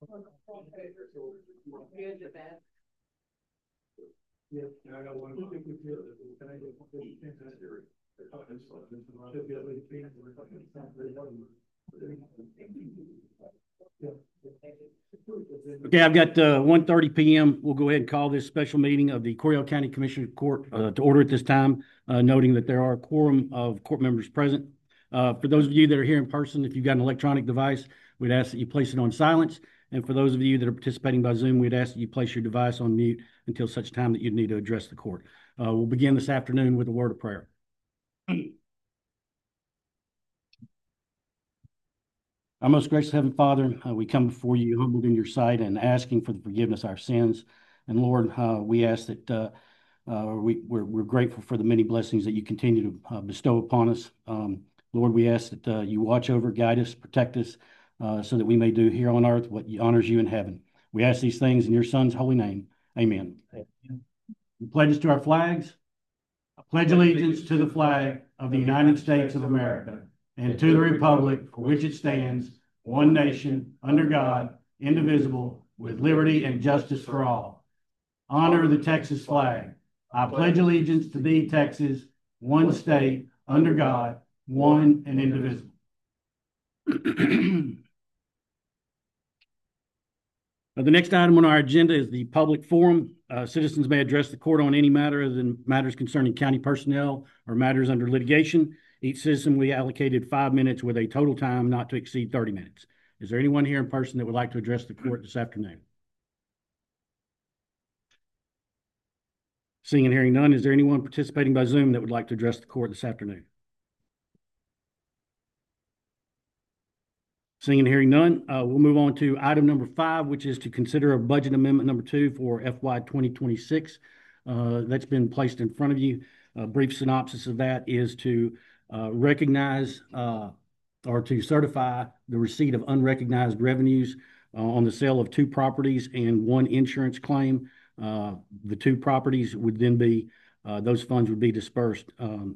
Yeah, I got one. Can I get Okay, I've got 1:30 p.m. We'll go ahead and call this special meeting of the Coryell County Commissioner Court to order at this time, noting that there are a quorum of court members present. For those of you that are here in person, if you've got an electronic device, we'd ask that you place it on silence. And for those of you that are participating by Zoom, we'd ask that you place your device on mute until such time that you need to address the court. We'll begin this afternoon with a word of prayer. Our most gracious Heavenly Father, we come before you humbled in your sight and asking for the forgiveness of our sins. And Lord, we ask that we're grateful for the many blessings that you continue to bestow upon us. Lord, we ask that you watch over, guide us, protect us, so that we may do here on earth what honors you in heaven. We ask these things in your Son's holy name. Amen. We pledge us to our flags. I pledge allegiance to the flag of the United States of America and to the republic for which it stands, one nation, under God, indivisible, with liberty and justice for all. Honor the Texas flag. I pledge allegiance to thee, Texas, one state, under God, one and indivisible. The next item on our agenda is the public forum. Citizens may address the court on any matter other than matters concerning county personnel or matters under litigation. Each citizen will be allocated 5 minutes with a total time not to exceed 30 minutes. Is there anyone here in person that would like to address the court this afternoon? Seeing and hearing none, is there anyone participating by Zoom that would like to address the court this afternoon? Seeing and hearing none, we'll move on to item number 5, which is to consider a budget amendment number 2 for FY 2026. That's been placed in front of you. A brief synopsis of that is to recognize or to certify the receipt of unrecognized revenues on the sale of 2 properties and 1 insurance claim. The 2 properties would then be, those funds would be dispersed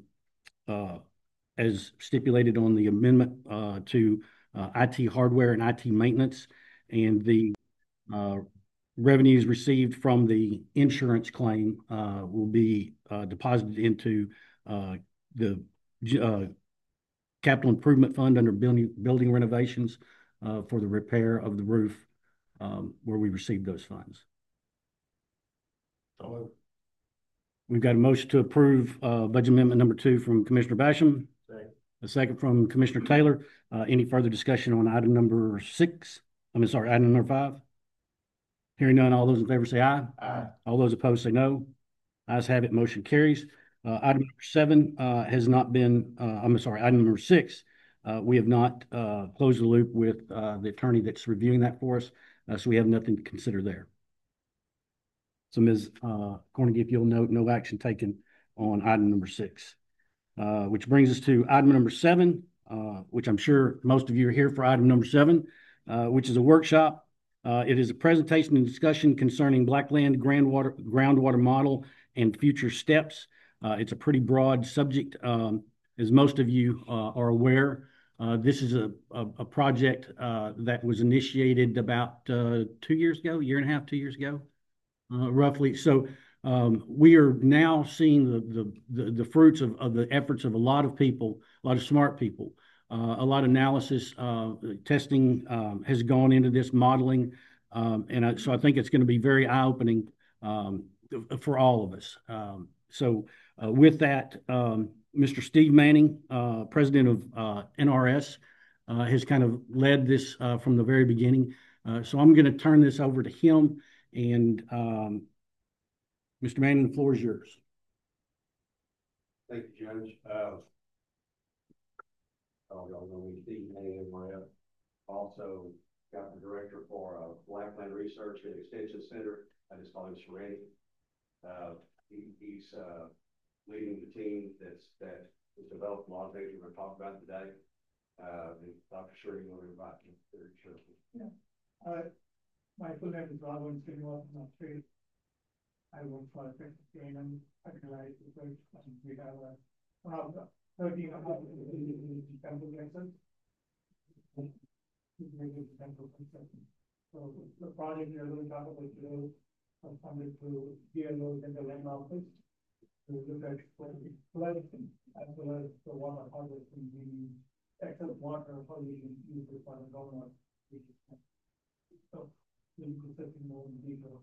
as stipulated on the amendment to IT hardware and IT maintenance, and the revenues received from the insurance claim will be deposited into the capital improvement fund under building renovations for the repair of the roof where we received those funds. We've got a motion to approve budget amendment number 2 from Commissioner Basham. A second from Commissioner Taylor. Any further discussion on item number 6? Item number 5. Hearing none, all those in favor say aye. Aye. All those opposed say no. Ayes have it, motion carries. Item number 7 has not been, item number 6, we have not closed the loop with the attorney that's reviewing that for us, so we have nothing to consider there. So Ms. Cornegie, if you'll note, no action taken on item number 6. Which brings us to item number 7, which I'm sure most of you are here for item number 7, which is a workshop. It is a presentation and discussion concerning Blackland groundwater model and future steps. It's a pretty broad subject, as most of you are aware. This is a project that was initiated about 2 years ago, year and a half, 2 years ago, roughly. So we are now seeing the fruits of the efforts of a lot of people, a lot of smart people. A lot of analysis, testing has gone into this modeling, and so I think it's going to be very eye-opening for all of us. So with that, Mr. Steve Manning, president of NRS, has kind of led this from the very beginning. So I'm going to turn this over to him, and Mr. Manning, the floor is yours. Thank you, Judge. Y'all know me, Steve Manning, NRF. Also got the director for Blackland Research and Extension Center. I just call him Sheree. He's leading the team that has developed a lot of things we're going to talk about today. And Dr. Sheree, you want to invite him very shortly. Yeah. My full name is Robin Srinivasan. I work for Texas A&M Agricultural Research, and we have one of the 13 campus license. So So the project we are going to talk about today was funded through DLO and the land office to look at flood as well as the water harvesting, the excess water pollution used for the groundwater. So we'll be discussing more in detail.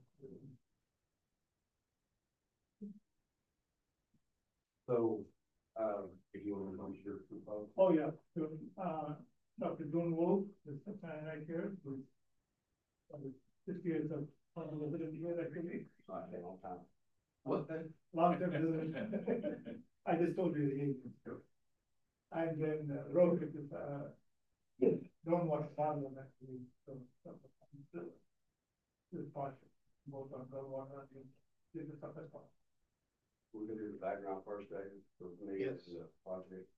So, if you want to come to your proposal. Oh, yeah, so, Dr. June Wolf, is right here, who's 6 years of resident here, actually. A long time. What? Long time resident. I just told you the age. And then Rohit is, don't watch Parliament actually, so, this part, both on the water and this is the first part. We're gonna do the background first, David, for me, Yes. this is a project.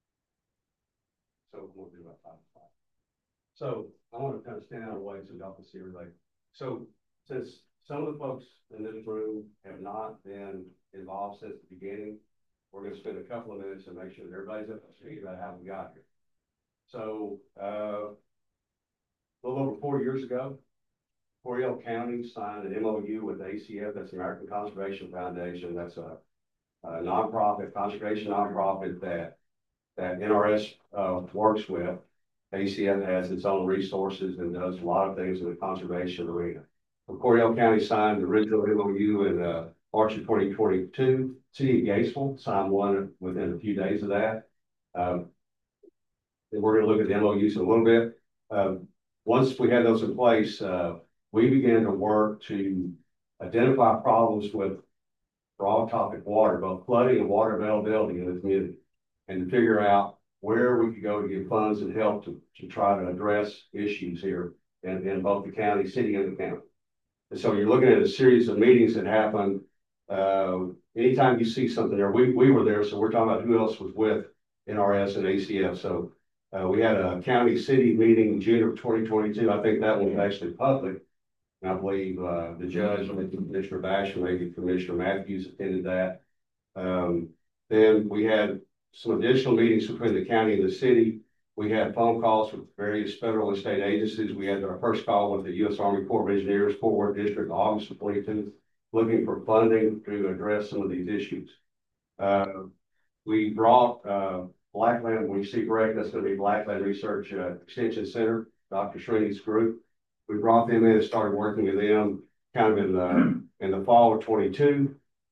So we'll do about 5 to 5. So I want to kind of stand out of the way so y'all can see everything. So since some of the folks in this room have not been involved since the beginning, we're going to spend a couple of minutes and make sure that everybody's up to speed about how we got here. So a little over 4 years ago, Coryell County signed an MOU with ACF, that's the American Conservation Foundation. That's a nonprofit, conservation nonprofit that NRS works with. ACF has its own resources and does a lot of things in the conservation arena. Coryell County signed the original MOU in March of 2022. City of Gatesville signed one within a few days of that. And we're going to look at the MOUs in a little bit. Once we had those in place, we began to work to identify problems with broad topic water, both flooding and water availability in the community, and to figure out where we could go to get funds and help to try to address issues here in both the county, city, and the county. And so you're looking at a series of meetings that happened. Anytime you see something there, we were there, so we're talking about who else was with NRS and ACF. So we had a county city meeting in June of 2022. I think that one was actually public. And I believe the judge, maybe Commissioner Basham, maybe Commissioner Matthews attended that. Then we had some additional meetings between the county and the city. We had phone calls with various federal and state agencies. We had our first call with the U.S. Army Corps of Engineers, Fort Worth District, August of 22, looking for funding to address some of these issues. We brought Blackland, when you see correct, that's going to be Blackland Research Extension Center, Dr. Srini's group. We brought them in and started working with them kind of in the fall of 22.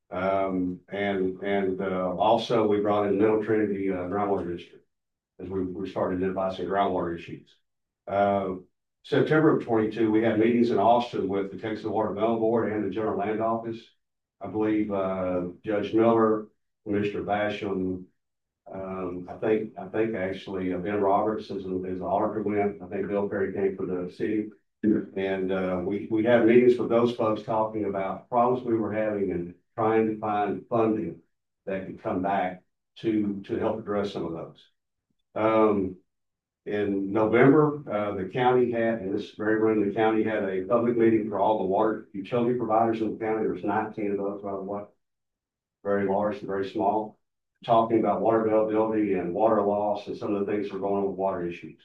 Also we brought in Middle Trinity Groundwater District as we started identifying some groundwater issues. September of 22, we had meetings in Austin with the Texas Water Development Board and the General Land Office. I believe Judge Miller, Commissioner Basham, I think actually Ben Roberts is an auditor went. I think Bill Perry came for the city. And we had meetings with those folks talking about problems we were having and trying to find funding that could come back to help address some of those. In November, the county had, in this very room, the county had a public meeting for all the water utility providers in the county. There was 19 of those, by the way, very large and very small, talking about water availability and water loss and some of the things that are going on with water issues.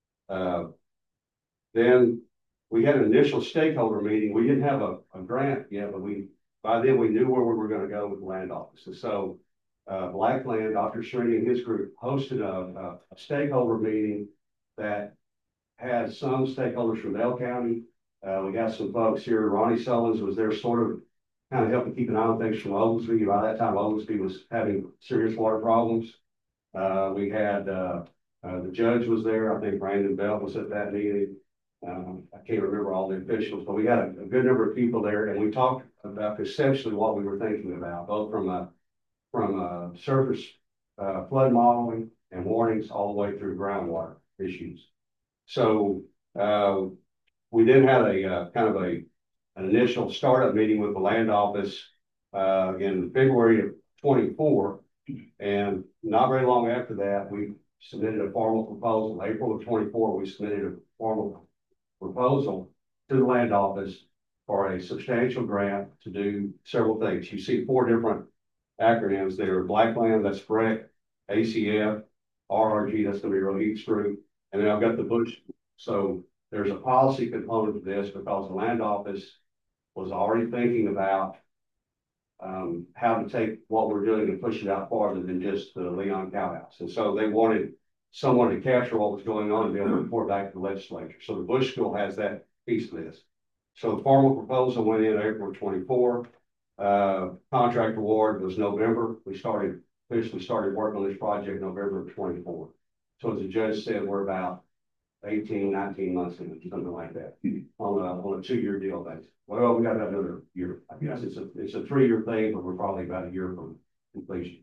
Then we had an initial stakeholder meeting. We didn't have a grant yet, but by then we knew where we were going to go with the land office. And so Blackland, Dr. Srini and his group hosted a stakeholder meeting that had some stakeholders from Bell County. We got some folks here. Ronnie Sullins was there sort of kind of helping keep an eye on things from Oglesby. By that time, Oglesby was having serious water problems. We had the judge was there. I think Brandon Bell was at that meeting. I can't remember all the officials, but we had a good number of people there, and we talked about essentially what we were thinking about, both from surface flood modeling and warnings all the way through groundwater issues. So we then had a kind of an initial startup meeting with the land office in February of 24, and not very long after that, we submitted a formal proposal. April of 24, we submitted a formal proposal to the land office for a substantial grant to do several things. You see 4 different acronyms there: Blackland, that's BREC, ACF, RRG, that's going to be Rohit's group, and then I've got the Bush. So there's a policy component to this because the land office was already thinking about how to take what we're doing and push it out farther than just the Leon Cow House. And so they wanted someone to capture what was going on and be able to report back to the legislature. So the Bush School has that piece of this. So the formal proposal went in April 24. Contract award was November. We officially started work on this project November of 24. So as the judge said, we're about 18, 19 months in, something like that, on a 2-year deal basis. Well, we got another year. I guess it's a 3-year thing, but we're probably about a year from completion.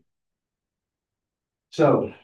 So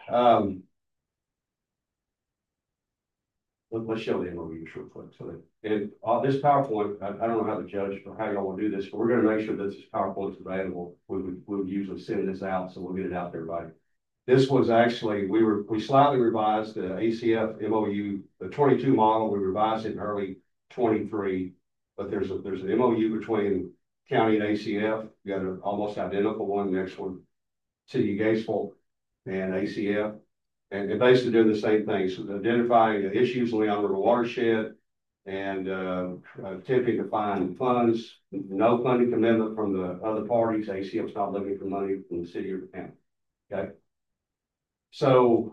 let's show the MOU real quick. So this PowerPoint, I don't know how the judge or how y'all want to do this, but we're going to make sure that this PowerPoint's available. We would usually send this out, so we'll get it out to everybody. This was actually, we slightly revised the ACF MOU, the 22 model. We revised it in early 23, but there's an MOU between county and ACF. You got an almost identical one. Next one, City of Gatesville and ACF. And basically doing the same thing. So identifying the issues in the Leon River watershed and attempting to find funds, no funding commitment from the other parties. ACF's not looking for money from the city or the county. Okay. So,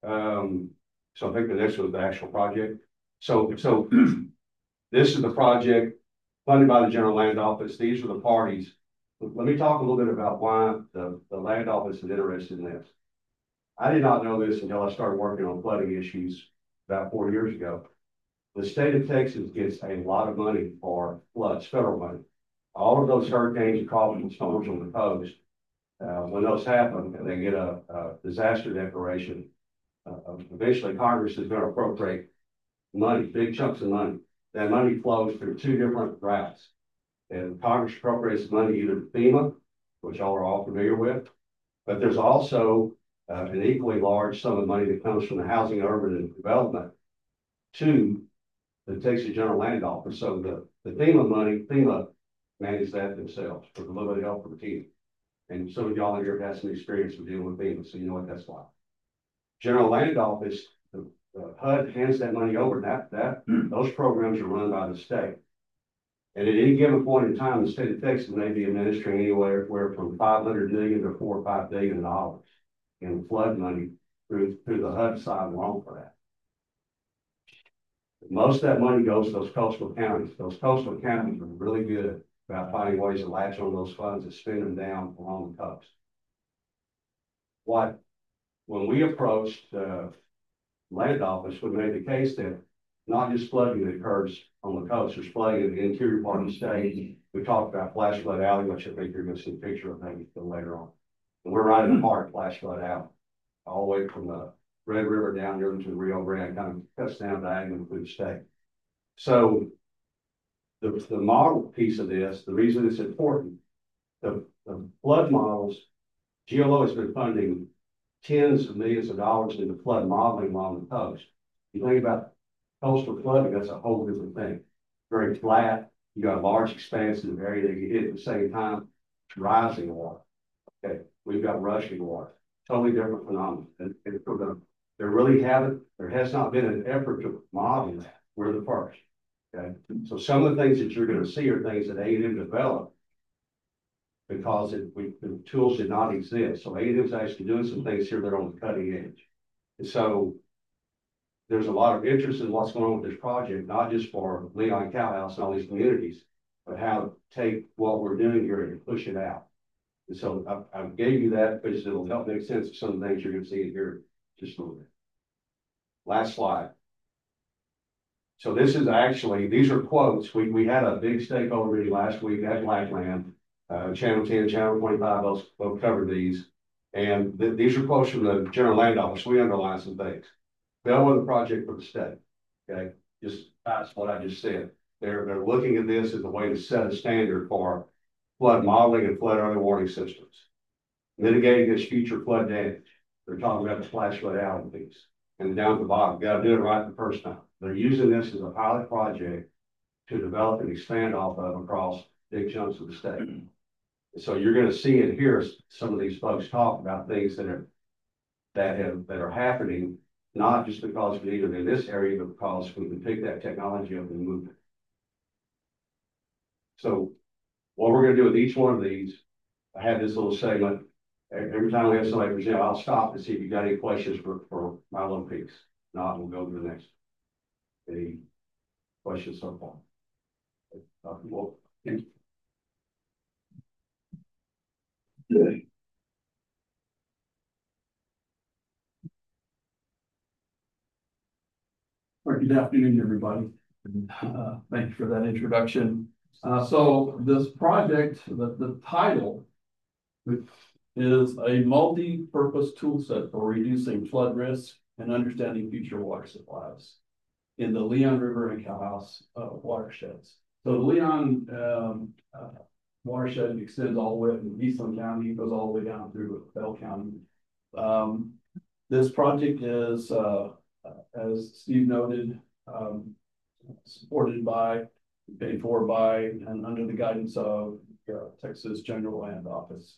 so I think the next was the actual project. So this is the project funded by the General Land Office. These are the parties. Let me talk a little bit about why the Land Office is interested in this. I did not know this until I started working on flooding issues about 4 years ago. The state of Texas gets a lot of money for floods, federal money. All of those hurricanes and tropical storms on the coast, when those happen and they get a disaster declaration, eventually Congress is going to appropriate money, big chunks of money. That money flows through 2 different routes. And Congress appropriates money either to FEMA, which y'all are all familiar with, but there's also an equally large sum of money that comes from the Housing, Urban Development to the Texas General Land Office. So the FEMA money, FEMA manages that themselves with a little bit of help from the team. And some of y'all in here have had some experience with dealing with FEMA, so you know what that's like. General Land Office, the HUD hands that money over. Those programs are run by the state. And at any given point in time, the state of Texas may be administering anywhere from $500 million to $4 or $5 billion in flood money through the HUD side alone for that. Most of that money goes to those coastal counties. Those coastal counties are really good about finding ways to latch on those funds and spend them down along the coast. When we approached the Land Office, we made the case that not just flooding that occurs on the coast, there's flooding in the interior part of the state. We talked about Flash Flood Alley, which I think you're going to see a picture of maybe later on. And we're right in the heart of Flash Flood Alley, all the way from the Red River down here to the Rio Grande, kind of cuts down diagonally through the state. So the model piece of this, the reason it's important, the flood models, GLO has been funding tens of millions of dollars into flood modeling along the coast. You think about coastal flooding, that's a whole different thing. Very flat. You got a large expanse of area that you hit at the same time. It's rising water. Okay, we've got rushing water. Totally different phenomenon. And there has not been an effort to model that. We're the first. Okay, so some of the things that you're going to see are things that A&M developed because the tools did not exist. So A&M is actually doing some things here that are on the cutting edge. And so there's a lot of interest in what's going on with this project, not just for Leon Cow House and all these communities, but how to take what we're doing here and push it out. And so I gave you that because it'll help make sense of some of the things you're going to see here just a little bit. Last slide. So this is actually, these are quotes. We had a big stakeholder meeting last week at Blackland, Channel 10, Channel 25, both covered these. And these are quotes from the General Land Office. We underline some things. Bellwether project for the state. Okay, that's what I just said. They're looking at this as a way to set a standard for flood modeling and flood early warning systems, mitigating against future flood damage. They're talking about the Flash Flood Alley piece. And down at the bottom, got to do it right the first time. They're using this as a pilot project to develop and expand off of across big chunks of the state. And so you're going to see and hear some of these folks talk about things that are happening not just because we need it in this area, but because we can pick that technology up and move it. So what we're gonna do with each one of these, I have this little segment. Every time we have somebody present, I'll stop and see if you got any questions for my little piece. Not, we'll go to the next. Any questions so far? Well, thank you. Good afternoon, everybody. Thank you for that introduction. So this project, the title is a multi-purpose tool set for reducing flood risk and understanding future water supplies in the Leon River and Calhouse watersheds. So the Leon watershed extends all the way from Eastland County, goes all the way down through Bell County. This project is, as Steve noted, supported by, paid for by, and under the guidance of Texas General Land Office.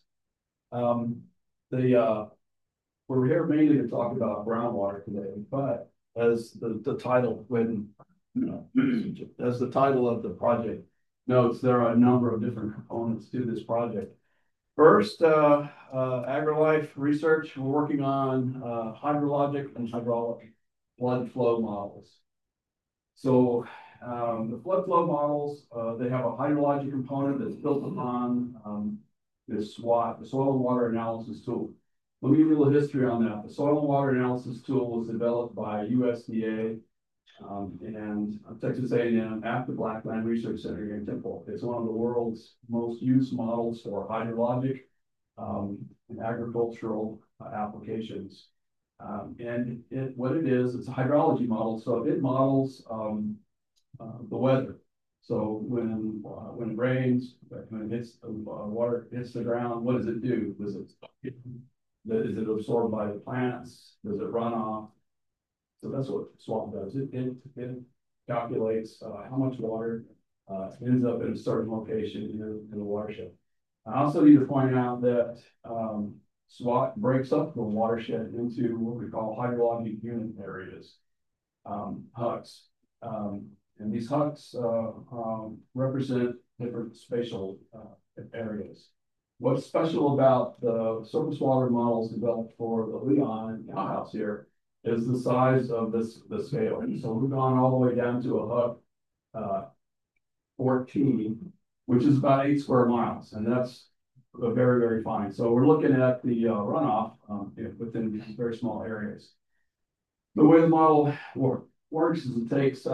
We're here mainly to talk about groundwater today, but as the title, as the title of the project notes, there are a number of different components to this project. First, AgriLife research, we're working on hydrologic and hydraulic flood flow models. So the flood flow models, they have a hydrologic component that's built upon this SWAT, the Soil and Water Analysis Tool. Let me give you a little history on that. The Soil and Water Analysis Tool was developed by USDA and Texas A&M at the Blackland Research Center here in Temple. It's one of the world's most used models for hydrologic and agricultural applications. And what it is, it's a hydrology model. So it models the weather. So when it rains, when it hits the water hits the ground, what does it do? Is it absorbed by the plants? Does it run off? So that's what SWAT does. It calculates how much water ends up in a certain location in the watershed. I also need to point out that SWAT breaks up the watershed into what we call hydrologic unit areas, HUCs. And these HUCs represent different spatial areas. What's special about the surface water models developed for the Leon and Calhouse here is the size of the scale. So we've gone all the way down to a HUC 14, which is about 8 square miles, and that's very, very fine. So we're looking at the runoff within these very small areas. The way the model works is it takes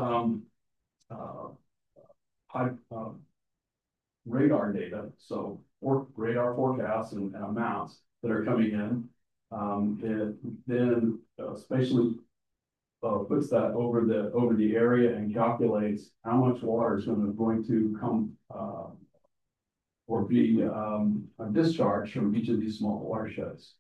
radar data, so radar forecasts and amounts that are coming in. It then spatially puts that over the area and calculates how much water is going to come or be discharged from each of these small watersheds.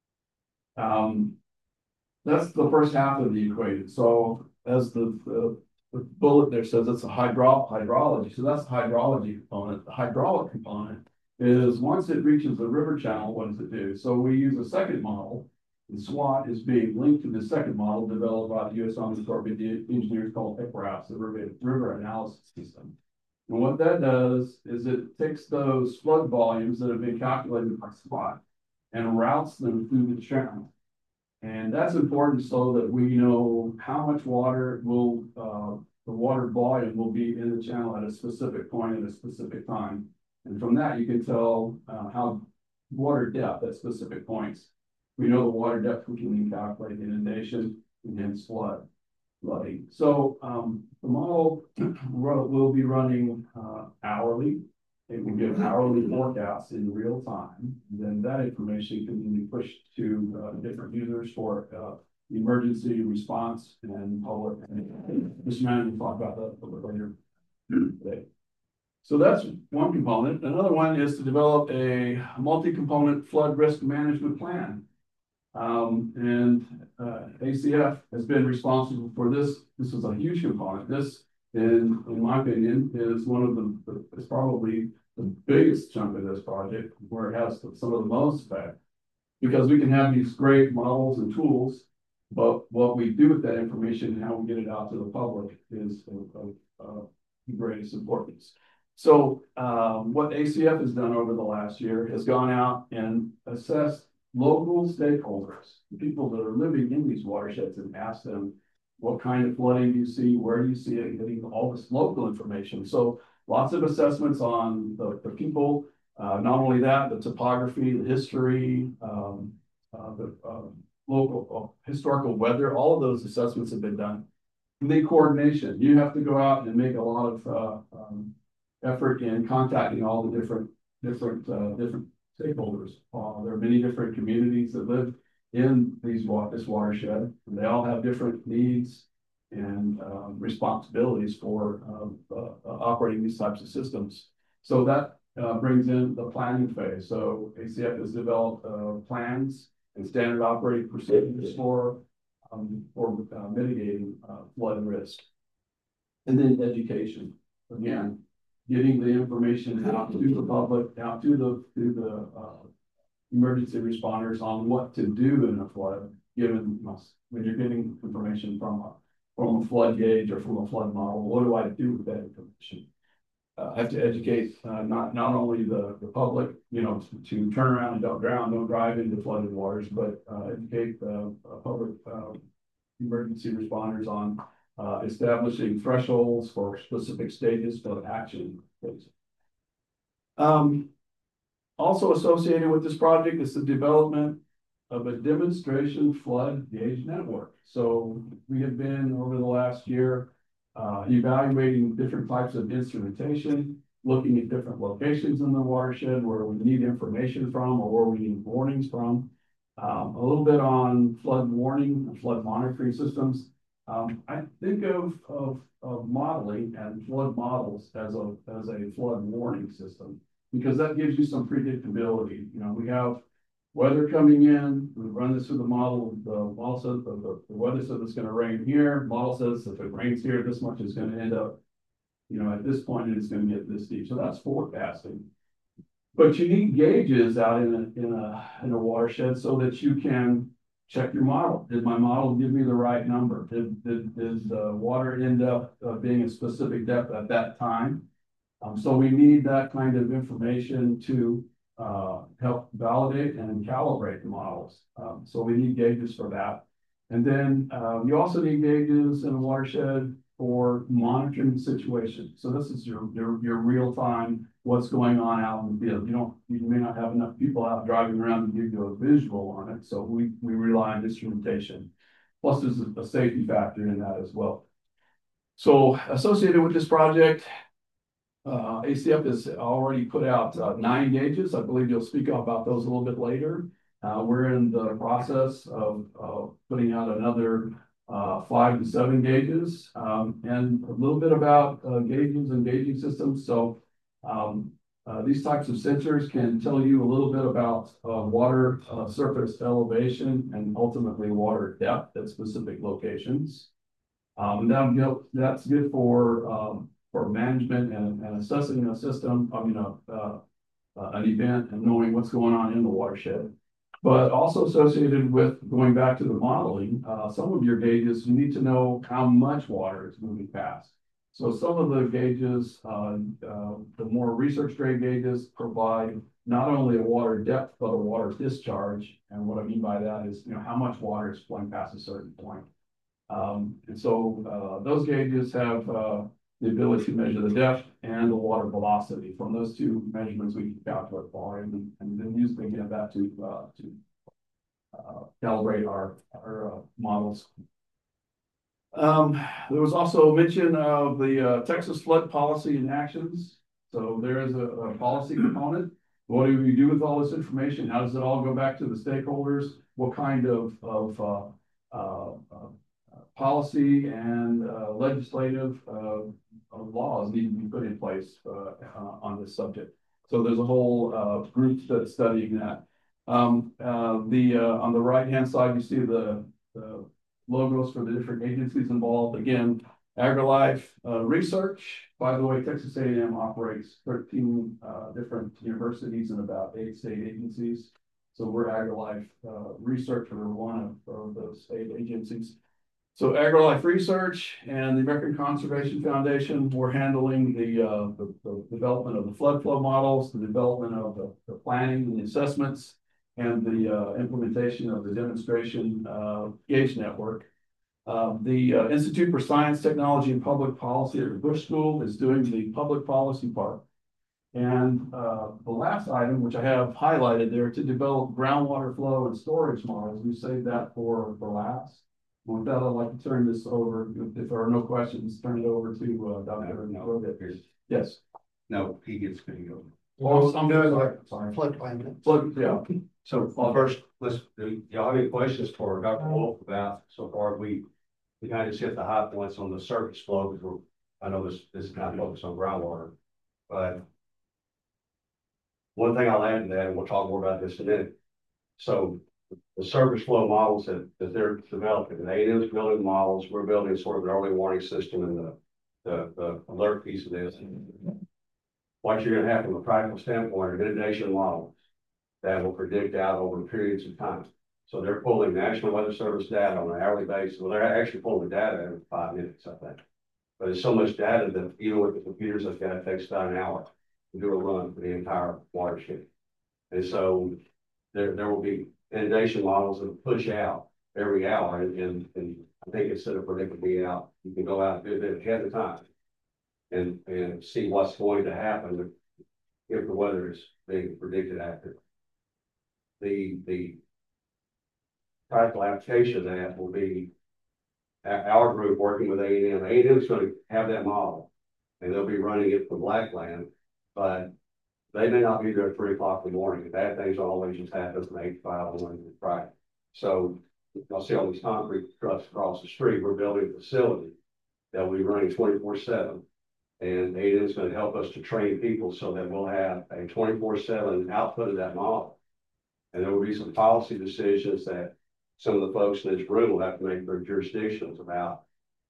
That's the first half of the equation. So as the bullet there says, it's a hydrology. So that's the hydrology component. The hydraulic component is once it reaches the river channel, what does it do? So we use a second model. The SWAT is being linked to the second model developed by the U.S. Army Corps of Engineers called ECRAS, the River Analysis System. And what that does is it takes those flood volumes that have been calculated by SWAT and routes them through the channel. And that's important so that we know how much water will, the water volume will be in the channel at a specific point at a specific time. And from that, you can tell how water depth at specific points. We know the water depth, we can calculate inundation and hence flooding. So the model will be running hourly. It will give hourly forecasts in real time. Then that information can be pushed to different users for emergency response and public. Mr. Manning will talk about that a little later today. So that's one component. Another one is to develop a multi-component flood risk management plan. ACF has been responsible for this. This is a huge component. This, in my opinion, is one of it's probably the biggest chunk of this project where it has some of the most effect, because we can have these great models and tools, But what we do with that information and how we get it out to the public is of greatest importance. So what ACF has done over the last year has gone out and assessed local stakeholders, the people that are living in these watersheds, and asked them what kind of flooding do you see, where do you see it, getting all this local information. So lots of assessments on the people, not only that, the topography, the history, the local historical weather, all of those assessments have been done. And then coordination, you have to go out and make a lot of effort in contacting all the different stakeholders. There are many different communities that live in this watershed, and they all have different needs and responsibilities for operating these types of systems. So that brings in the planning phase. So ACF has developed plans and standard operating procedures for mitigating flood risk. And then education, again, getting the information out to the public, out to the emergency responders on what to do in a flood, given when you're getting information from a flood gauge or from a flood model. What do I do with that information? I have to educate not only the public, to turn around and don't drown, don't drive into flooded waters, but educate the public emergency responders on establishing thresholds for specific stages for action. Also associated with this project is the development of a demonstration flood gauge network. So we have been over the last year evaluating different types of instrumentation, looking at different locations in the watershed where we need information from or where we need warnings from. A little bit on flood warning and flood monitoring systems. I think of modeling and flood models as a flood warning system, because that gives you some predictability. We have weather coming in, we run this through the model. The model says the weather says it's going to rain here. Model says if it rains here, this much is going to end up, at this point, it's going to get this deep. So that's forecasting. But you need gauges out in a watershed so that you can check your model. Did my model give me the right number? Did the water end up being a specific depth at that time? So we need that kind of information to help validate and calibrate the models. So we need gauges for that. And then you also need gauges in a watershed for monitoring the situation. So this is your real time, what's going on out in the field. You may not have enough people out driving around to give you a visual on it. So we rely on instrumentation. Plus there's a safety factor in that as well. So associated with this project, ACF has already put out 9 gauges. I believe you'll speak about those a little bit later. We're in the process of putting out another 5 to 7 gauges, and a little bit about gauges and gauging systems. So these types of sensors can tell you a little bit about water surface elevation and ultimately water depth at specific locations. And that's good for management and assessing a system, an event and knowing what's going on in the watershed. But also associated with going back to the modeling, some of your gauges, you need to know how much water is moving past. So some of the gauges, the more research grade gauges provide not only a water depth, but a water discharge. And what I mean by that is, how much water is flowing past a certain point. And so those gauges have the ability to measure the depth and the water velocity. From those two measurements, we can calculate volume and then use that to calibrate our models. There was also mention of the Texas flood policy and actions. So there is a policy component. What do we do with all this information? How does it all go back to the stakeholders? What kind of policy and legislative laws need to be put in place on this subject? So there's a whole group that's studying that. On the right-hand side, you see the logos for the different agencies involved. Again, AgriLife Research. By the way, Texas A&M operates 13 different universities and about 8 state agencies. So we're AgriLife Research, or one of those state agencies. So AgriLife Research and the American Conservation Foundation, we're handling the development of the flood flow models, the development of the planning and the assessments, and the implementation of the demonstration gauge network. The Institute for Science, Technology, and Public Policy at Bush School is doing the public policy part. And the last item, which I have highlighted there, to develop groundwater flow and storage models. We saved that for last. With that, I'd like to turn this over, if there are no questions, turn it over to Dr. Yes. No, he gets to go. Well, I'm Sorry. Floodplain. Flood, yeah. So first, do y'all have any questions for Dr. Wolf about so far? We kind of just hit the high points on the surface flow, because I know this is not focused on groundwater, but one thing I'll add to that, and we'll talk more about this in a minute. So the surface flow models that they're developing, the A&M's building models, we're building sort of an early warning system and the alert piece of this. What you're gonna have from a practical standpoint are inundation models that will predict out over periods of time. So they're pulling National Weather Service data on an hourly basis. Well, they're actually pulling the data every 5 minutes, I think. But there's so much data that even with the computers, that's gonna take about an hour to do a run for the entire watershed. And so there will be inundation models that push out every hour, and I think instead of predicting being out, you can go out and do it ahead of time and see what's going to happen if the weather is being predicted accurately. The practical application of that will be our group working with A&M. A&M is going to have that model, and they'll be running it for Blackland, but they may not be there at 3 o'clock in the morning. Bad things always just happen from 8 to 5 on Monday to Friday. So I'll see all these concrete trucks across the street. We're building a facility that will be running 24/7. And A&M is going to help us to train people so that we'll have a 24/7 output of that model. And there will be some policy decisions that some of the folks in this room will have to make their jurisdictions about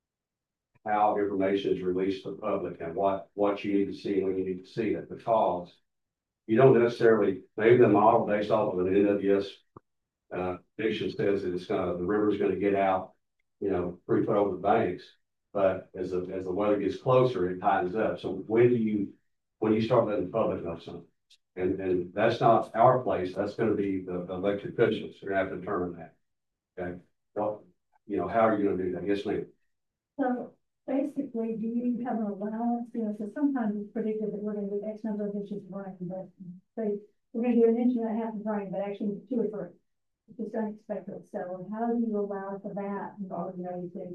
how information is released to the public and what you need to see when you need to see it, because you don't necessarily, maybe the model based off of an NWS prediction says that the river's going to get out, 3 foot over the banks. But as the weather gets closer, it tightens up. So when you start letting the public know something, and that's not our place, that's going to be the elected officials who are going to have to determine that. Okay. Well, how are you going to do that? Yes, ma'am. So basically, do you have an allowance? So sometimes it's predicted that we're going to do X number of inches of rain, but say we're going to do 1.5 inches of rain, but actually 2 or 3. It's just unexpected. So how do you allow for that? You say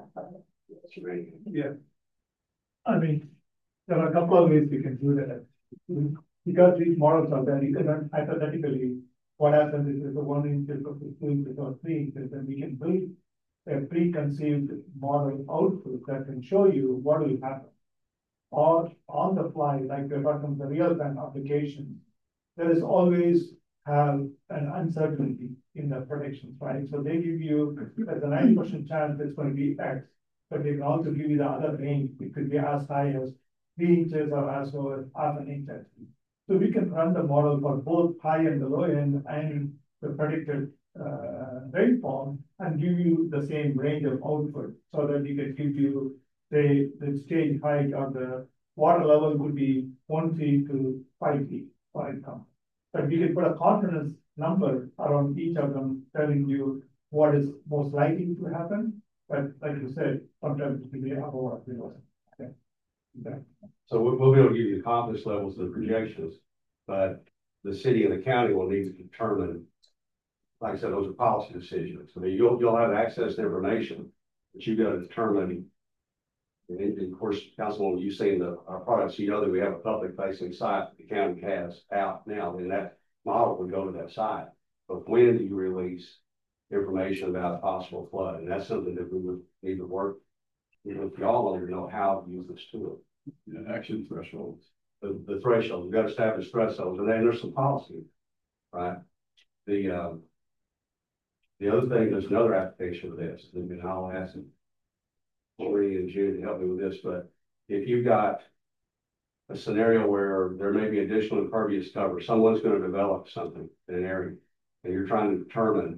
Yeah. I mean, there are a couple of ways we can do that. Because these models are there, you can hypothetically, what happens is the 1 inch of the 2 inches or 3 inches, then we can build a preconceived model output that can show you what will happen. Or on the fly, like we're talking the real-time application, there is always have an uncertainty in the predictions, right? So they give you, there's a 90% chance it's going to be X, but they can also give you the other range. It could be as high as 3 inches or as low as half an inch. So we can run the model for both high and the low end and the predicted rainfall and give you the same range of output, so that we can give you the stage height or the water level could be 1 feet to 5 feet, for example. But we can put a confidence number around each of them, telling you what is most likely to happen. But like you said, sometimes it can be above or below. Okay. Okay. So we'll be able to give you the confidence levels of the projections, but the city and the county will need to determine, like I said, those are policy decisions. I mean, you'll have access to information, but you've got to determine. And of course, Councilwoman, you've seen our products, that we have a public facing site that the county has out now, and that model would go to that site. But when do you release information about a possible flood? And that's something that we would need to work with y'all to know how to use this tool. Action thresholds. The thresholds, we've got to establish thresholds, and then there's some policy, right? The other thing, there's another application of this, and I'll ask Marie and June to help me with this, but if you've got a scenario where there may be additional impervious cover, someone's going to develop something in an area, and you're trying to determine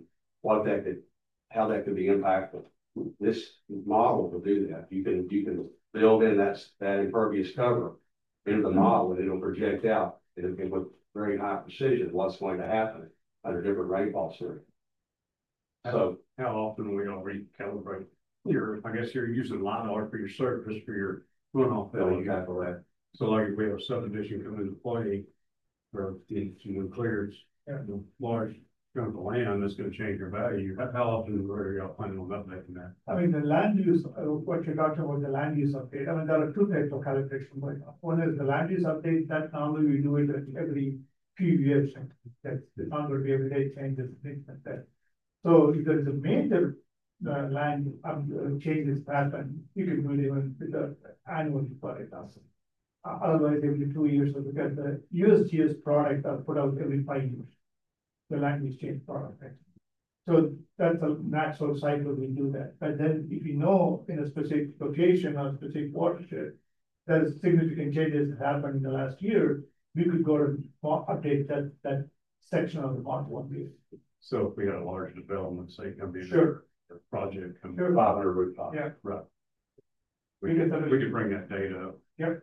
how that could be impactful. This model will do that. You can build in that impervious cover into the model, and it'll project out with very high precision what's going to happen under different rainfall scenarios. So how often will y'all recalibrate I guess you're using LiDAR for your surface for your runoff value. that. So like if we have a subdivision come into play, or if clears a large chunk of land, that's going to change your value. How often are y'all planning on updating that? I mean, the land use, what you're talking about, the land use update, I mean, there are two types of calibration going on. One is the land use update, that normally we do it every few years. That's not going to be every day changes, things like that. So if there is a major land changes happen, you can do it even with the annual for it also. Otherwise, every 2 years, because the USGS product are put out every 5 years. The land use change product. Right? So that's a natural cycle, we do that. But then if you know in a specific location or specific watershed, there's significant changes that happened in the last year, we could go to update that section of the model 1 year. So if we had a large development, say, come in, Sure. a project comes, Sure. 500 rooftop. Yeah. right? We could bring that data up. Yep.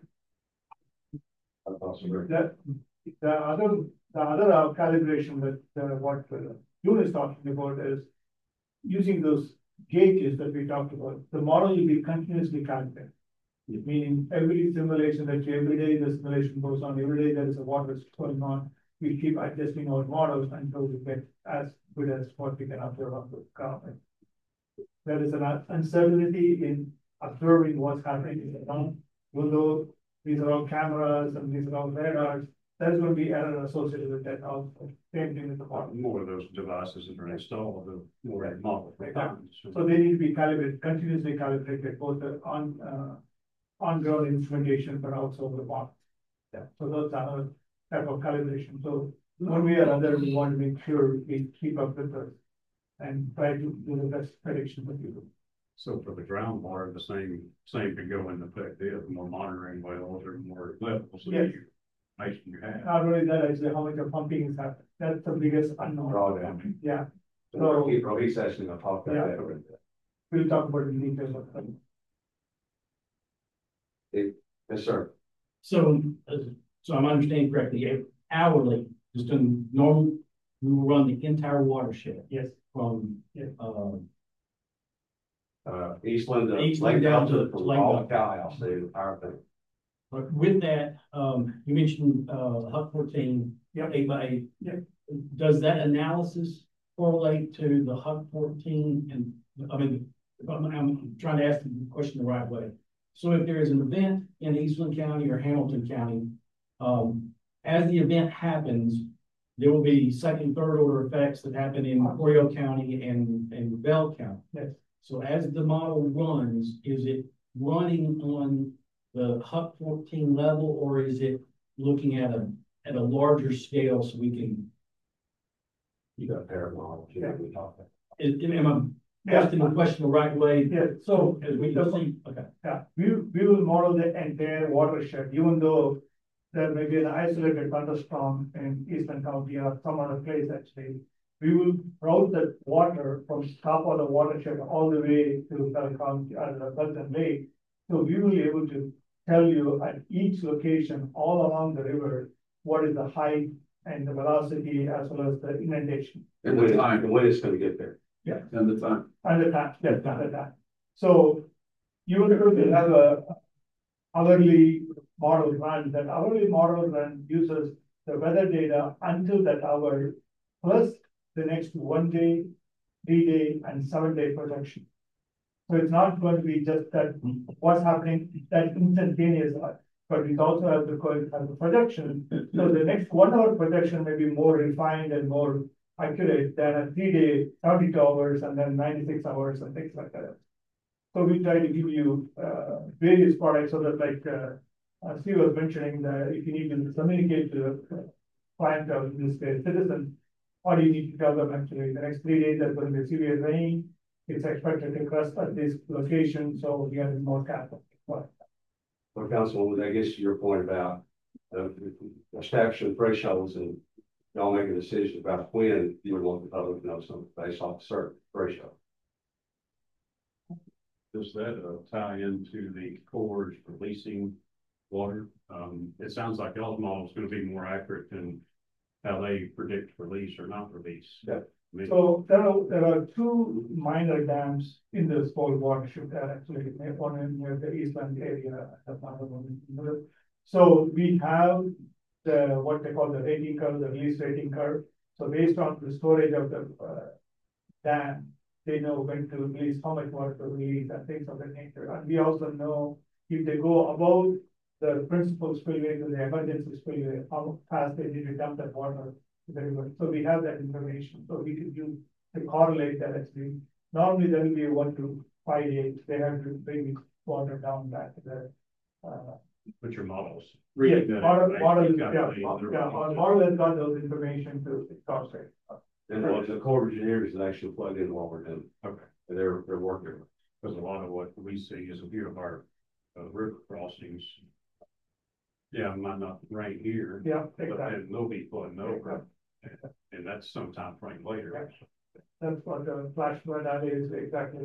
That's also very. The other calibration that what June is talking about is using those gauges that we talked about. The model will be continuously calibrated, meaning every simulation every day the simulation goes on, every day there is a water going on. We keep adjusting our models until we get as good as what we can observe on the ground. There is an uncertainty in observing what's happening in the ground, even though these are all cameras and these are all radars. There's going to be error associated with that also. Same thing with the model. The more of those devices that are installed, the more that model becomes. So they need to be calibrated, continuously calibrated, both the on-ground instrumentation, but also the model. Yeah. So those are another type of calibration. So one way or other, we want to make sure we keep up with this and try to do the best prediction that we do. So for the groundwater, the same could go into effect there, the more monitoring wells or more levels. Yes. Information you have. Not only that, actually, how much of pumping is happening. That's the biggest unknown. Drawdown. Yeah. So he's actually going to talk about that. We'll talk about it in detail. Yes, sir. So I'm understanding correctly, hourly, just in normal, we will run the entire watershed. Yes. From, Eastland down to all the cow house, the power thing. but with that, you mentioned, HUC 14, Yep. 8x8. Yep. Does that analysis correlate to the HUC 14? And I mean, I'm trying to ask the question the right way. So if there is an event in Eastland County or Hamilton County, as the event happens, there will be second, third order effects that happen in Corio County and Bell County. Yes. So as the model runs, is it running on the HUC 14 level, or is it looking at a larger scale so we can? You got a pair of models. Yeah. We talked about. Am I asking the question the right way? Yeah. So As we can see, okay. yeah, we will model the entire watershed, even though there may be an isolated thunderstorm in Eastern County or some other place actually. We will route the water from top of the watershed all the way to Bell County or the Belton Lake. So we will be able to tell you at each location all along the river, what is the height and the velocity as well as the inundation. And when it's going to get there. Yeah. And the time. And the time, yes, and the time. So you will have a hourly model run. That hourly model run uses the weather data until that hour, plus the next 1 day, 3 day, and 7 day projection. So it's not going to be just that what's happening that instantaneous, but it also has the projection. So the next 1 hour projection may be more refined and more accurate than a 3 day, 32 hours, and then 96 hours and things like that. So we try to give you various products so that, like Steve was mentioning, that if you need to communicate to the client or in this case citizen, or you need to tell them actually the next 3 days there's going to be severe rain. It's expected to crust at this location, so we have more capital. Well, Councilwoman, I guess your point about establishing thresholds and y'all make a decision about when you would want the public to know something based off a certain ratio. Does that tie into the Corps releasing water? It sounds like y'all's model is going to be more accurate than how they predict release or not release. Yeah. I mean, So there are two minor dams in the small watershed that actually, one in near the Eastland area, another one in the middle. So we have the, what they call the rating curve, the release rating curve. So based on the storage of the dam, they know when to release, how much water to release, and things of that nature. And we also know if they go above the principal spillway to the emergency spillway, how fast they need to dump that water to the river. So we have that information, so we could use to correlate that actually. Normally there will be a 1 to 5 days, they have to bring water down back to the. Put your models. Yeah, Reading that model, information, yeah, calculating the our model has got those information to calculate. And the Corps of Engineers is actually plugged in what we're doing. Okay. And they're working. Because a lot of what we see is a few of our river crossings. Yeah, might not rain here. Yeah, But exactly. then they'll be flooding over. And that's some time frame later. That's what the flash flood alley is exactly.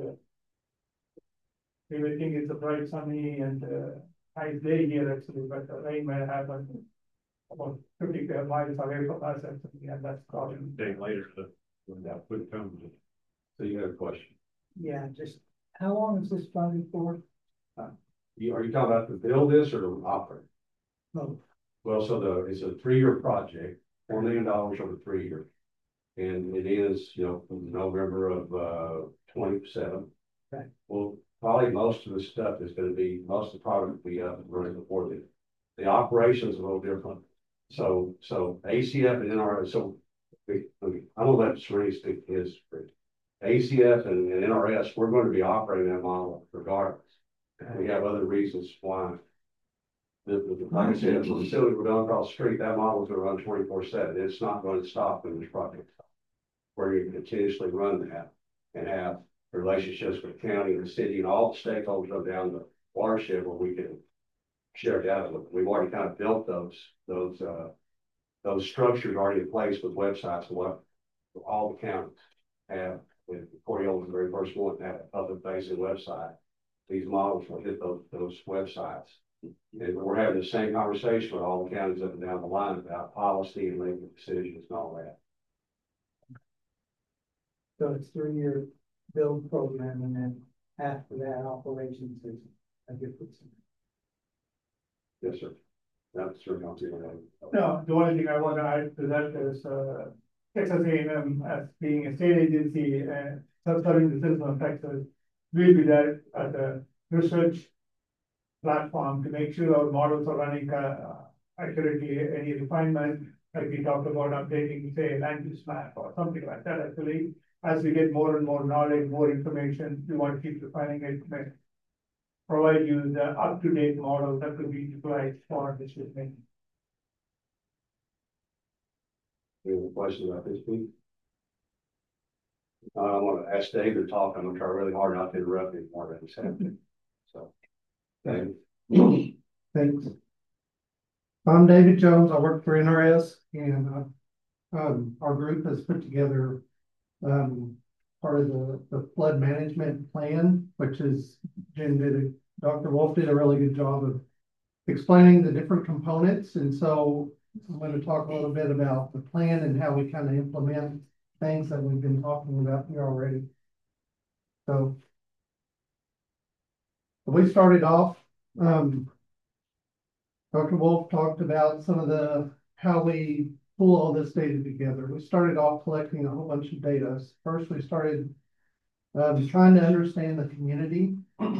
We will think it's a bright sunny and nice day here actually, but the rain may happen about 50 miles away from us actually, and that's causing. Day later, when that would come. So you have a question? Yeah, just how long is this funding for? Are you talking about to build this or to operate? No. Well, so it's a 3-year project, $4 million over 3 years. And it is, from November of 27. Okay. Well, probably most of the stuff is going to be, most of the product will be up and running before the operations are a little different. So ACF and NRS, so I'm gonna let Sheree speak to his. ACF and NRS, we're going to be operating that model regardless. We have other reasons why. Like I said, the facility we're down across the street, that model is going to run 24/7. It's not going to stop when this project stops. Where you can continuously run that and have relationships with the county and the city and all the stakeholders up down the watershed where we can share data with them. We've already kind of built those structures already in place with websites and what all the counties have. With Coriola, the very first one to have a public facing website. These models will hit those websites. And we're having the same conversation with all the counties up and down the line about policy and making decisions and all that. So it's 3-year build program, and then after that, operations is a different. Yes, sir. That's sure not too bad. No, the only thing I want to add to that is, Texas A&M as being a state agency and serving the citizens of Texas, will be there as a research platform to make sure our models are running accurately. Any refinement, like we talked about updating, say, land use map or something like that. Actually, as we get more and more knowledge, more information, we want to keep refining it, provide you the up-to-date model that could be utilized for decision making. Any other questions about this, Pete? I want to ask Dave to talk. I'm going to try really hard not to interrupt him more than he's happening. So, Dave. Thanks. I'm David Jones. I work for NRS, and our group has put together part of the flood management plan, which is Dr. Wolf did a really good job of explaining the different components. And so I'm going to talk a little bit about the plan and how we kind of implement things that we've been talking about here already. So we started off, Dr. Wolf talked about some of how we pull all this data together. We started off collecting a whole bunch of data. First, we started trying to understand the community.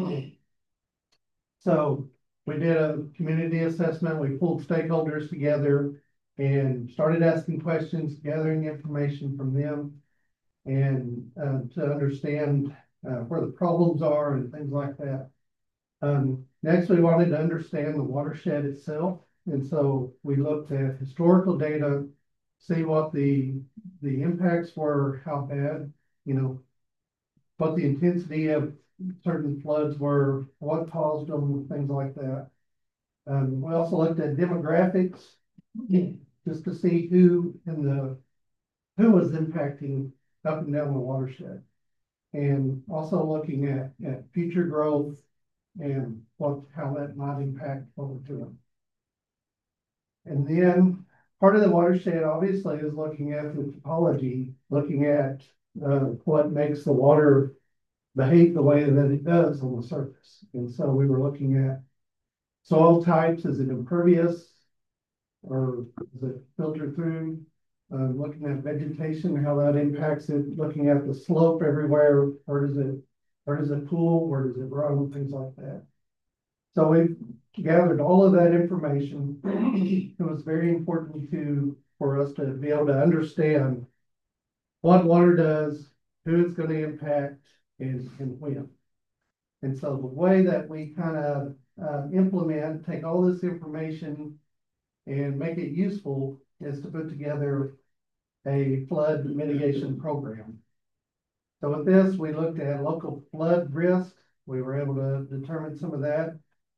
So we did a community assessment. We pulled stakeholders together and started asking questions, gathering information from them, and to understand where the problems are and things like that. Next, we wanted to understand the watershed itself. And so we looked at historical data, see what the impacts were, how bad, what the intensity of certain floods were, what caused them, things like that. We also looked at demographics to just to see who was impacting up and down the watershed. And also looking at future growth and how that might impact what we're doing. And then part of the watershed obviously is looking at the topology, looking at what makes the water behave the way that it does on the surface. And so we were looking at soil types. Is it impervious or is it filtered through? Looking at vegetation, how that impacts it, looking at the slope everywhere, where does it pool, where does it run, things like that. So we've gathered all of that information. It was very important for us to be able to understand what water does, who it's going to impact, and when. And so the way that we kind of take all this information and make it useful is to put together a flood mitigation program. So with this, we looked at local flood risk. We were able to determine some of that.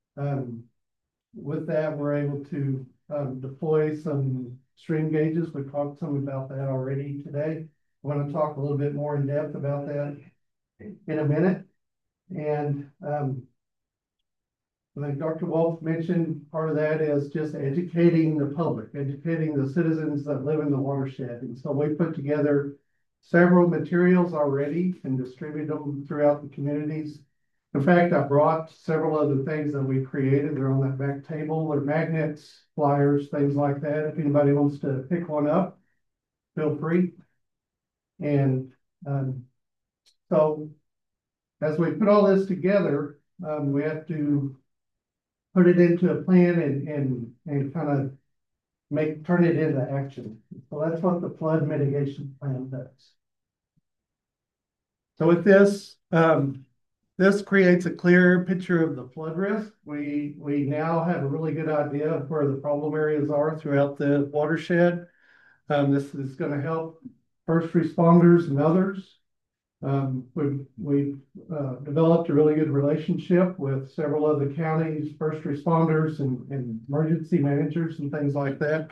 With that, we're able to deploy some stream gauges. We talked some about that already today. I want to talk a little bit more in depth about that in a minute. And like Dr. Wolf mentioned, part of that is just educating the public, educating the citizens that live in the watershed. And so we put together several materials already and distribute them throughout the communities. In fact, I brought several of the things that we created. They're on that back table. They're magnets, flyers, things like that. If anybody wants to pick one up, feel free. And so as we put all this together, we have to put it into a plan and kind of turn it into action. So that's what the flood mitigation plan does. So with this, this creates a clear picture of the flood risk. We now have a really good idea of where the problem areas are throughout the watershed. This is going to help first responders and others. We've developed a really good relationship with several of the counties, first responders and emergency managers and things like that.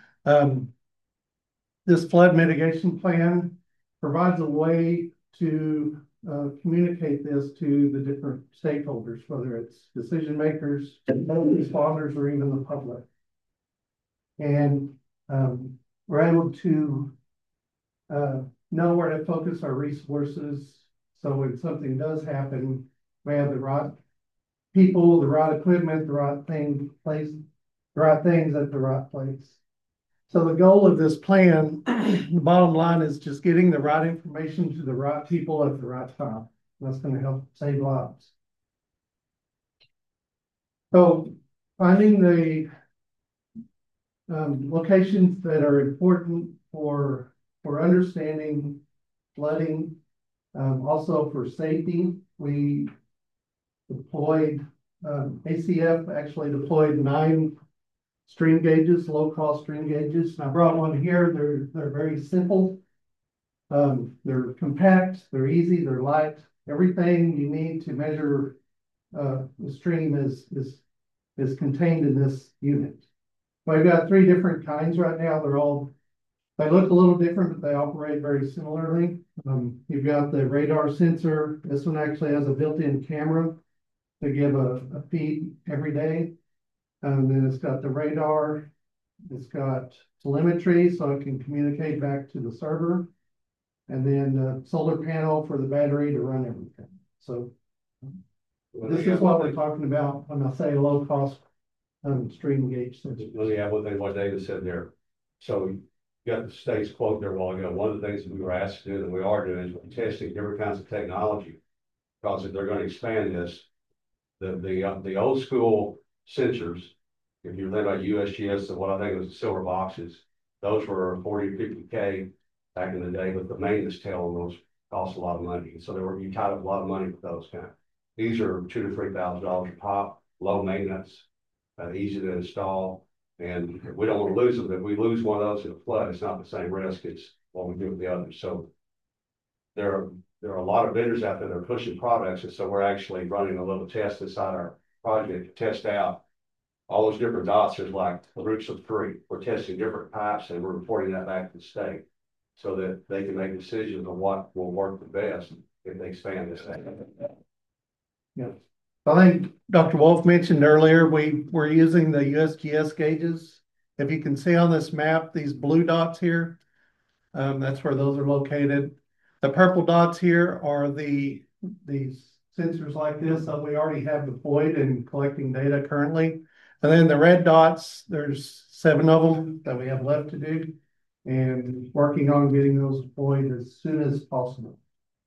This flood mitigation plan provides a way to communicate this to the different stakeholders, whether it's decision makers, responders, or even the public. And we're able to know where to focus our resources. So when something does happen, we have the right people, the right equipment, the right things at the right place. So the goal of this plan, the bottom line is just getting the right information to the right people at the right time. That's going to help save lives. So finding the locations that are important for understanding flooding, also for safety. We deployed, ACF actually deployed 9 stream gauges, low-cost stream gauges. And I brought one here. They're very simple. They're compact, they're easy, they're light. Everything you need to measure the stream is contained in this unit. We've got 3 different kinds right now. They look a little different, but they operate very similarly. You've got the radar sensor. This one actually has a built-in camera to give a feed every day. And then it's got the radar. It's got telemetry, so it can communicate back to the server. And then a solar panel for the battery to run everything. So this is what we're talking about when I say low-cost stream gauge sensor. Let me add one thing what David said there. So you got the state's quote there a while ago. One of the things that we were asked to do and we are doing is we're testing different kinds of technology, because if they're going to expand this, the old school sensors, if you think about USGS and what I think was silver boxes, those were 40 to 50K back in the day, but the maintenance tail on those cost a lot of money. So you tied up a lot of money with those kind. These are $2,000 to $3,000 a pop, low maintenance, easy to install. And we don't want to lose them. If we lose one of those in a flood, it's not the same risk as what we do with the others. So there are a lot of vendors out there that are pushing products. And so we're actually running a little test inside our project to test out all those different dots is like the roots of the creek. We're testing different pipes and we're reporting that back to the state so that they can make decisions on what will work the best if they expand this thing. Yeah. I think Dr. Wolf mentioned earlier, we're using the USGS gauges. If you can see on this map, these blue dots here, that's where those are located. The purple dots here are these sensors like this that we already have deployed and collecting data currently. And then the red dots, there's 7 of them that we have left to do and working on getting those deployed as soon as possible.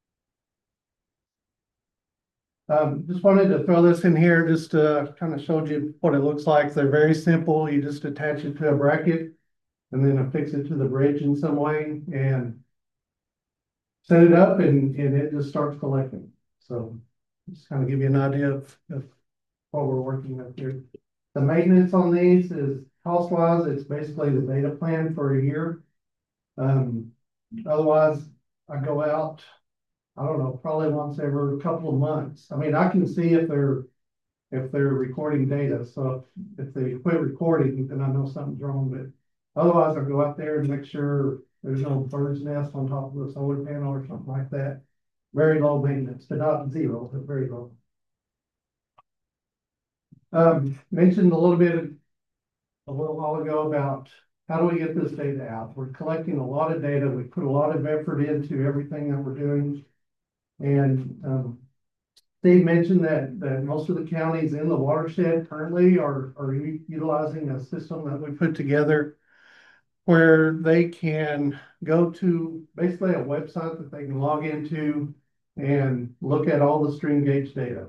Just wanted to throw this in here just to kind of show you what it looks like. They're very simple. You just attach it to a bracket and then affix it to the bridge in some way and set it up and it just starts collecting. So just kind of give you an idea of what we're working with here. The maintenance on these is cost-wise, it's basically the data plan for a year. Otherwise, I go out, I don't know, probably once every couple of months. I mean, I can see if they're recording data. So if they quit recording, then I know something's wrong. But otherwise, I go out there and make sure there's no bird's nest on top of the solar panel or something like that. Very low maintenance, but not zero, but very low. Mentioned a little while ago about how do we get this data out? We're collecting a lot of data. We put a lot of effort into everything that we're doing. And Steve mentioned that most of the counties in the watershed currently are utilizing a system that we put together where they can go to basically a website that they can log into and look at all the stream gauge data.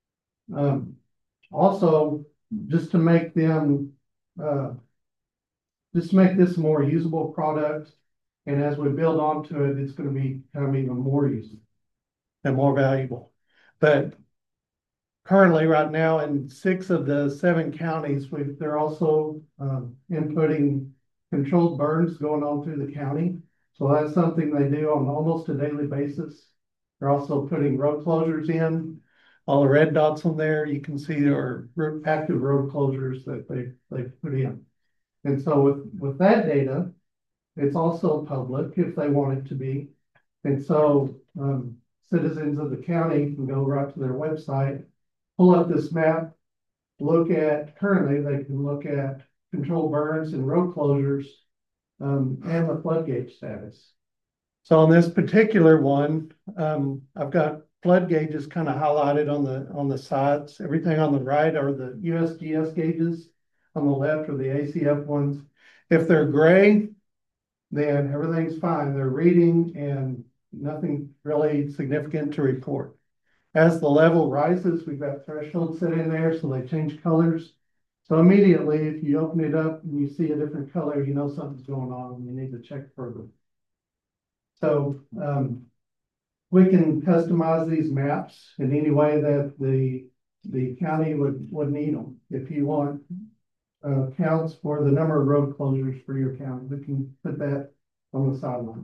Also, just to make them, just to make this a more usable product, and as we build onto it, it's going to be kind of even more usable and more valuable. But currently, right now, in 6 of the 7 counties, they're also inputting controlled burns going on through the county. So that's something they do on almost a daily basis. They're also putting road closures in. All the red dots on there, you can see are active road closures that they put in. And so with that data, it's also public if they want it to be. And so citizens of the county can go right to their website, pull up this map, currently they can look at controlled burns and road closures and the flood gauge status. So on this particular one, I've got flood gauges kind of highlighted on the sides. Everything on the right are the USGS gauges. On the left are the ACF ones. If they're gray, then everything's fine. They're reading and nothing really significant to report. As the level rises, we've got thresholds set in there, so they change colors. So immediately, if you open it up and you see a different color, you know something's going on and you need to check further. So we can customize these maps in any way that the county would need them. If you want counts for the number of road closures for your county, we can put that on the sideline.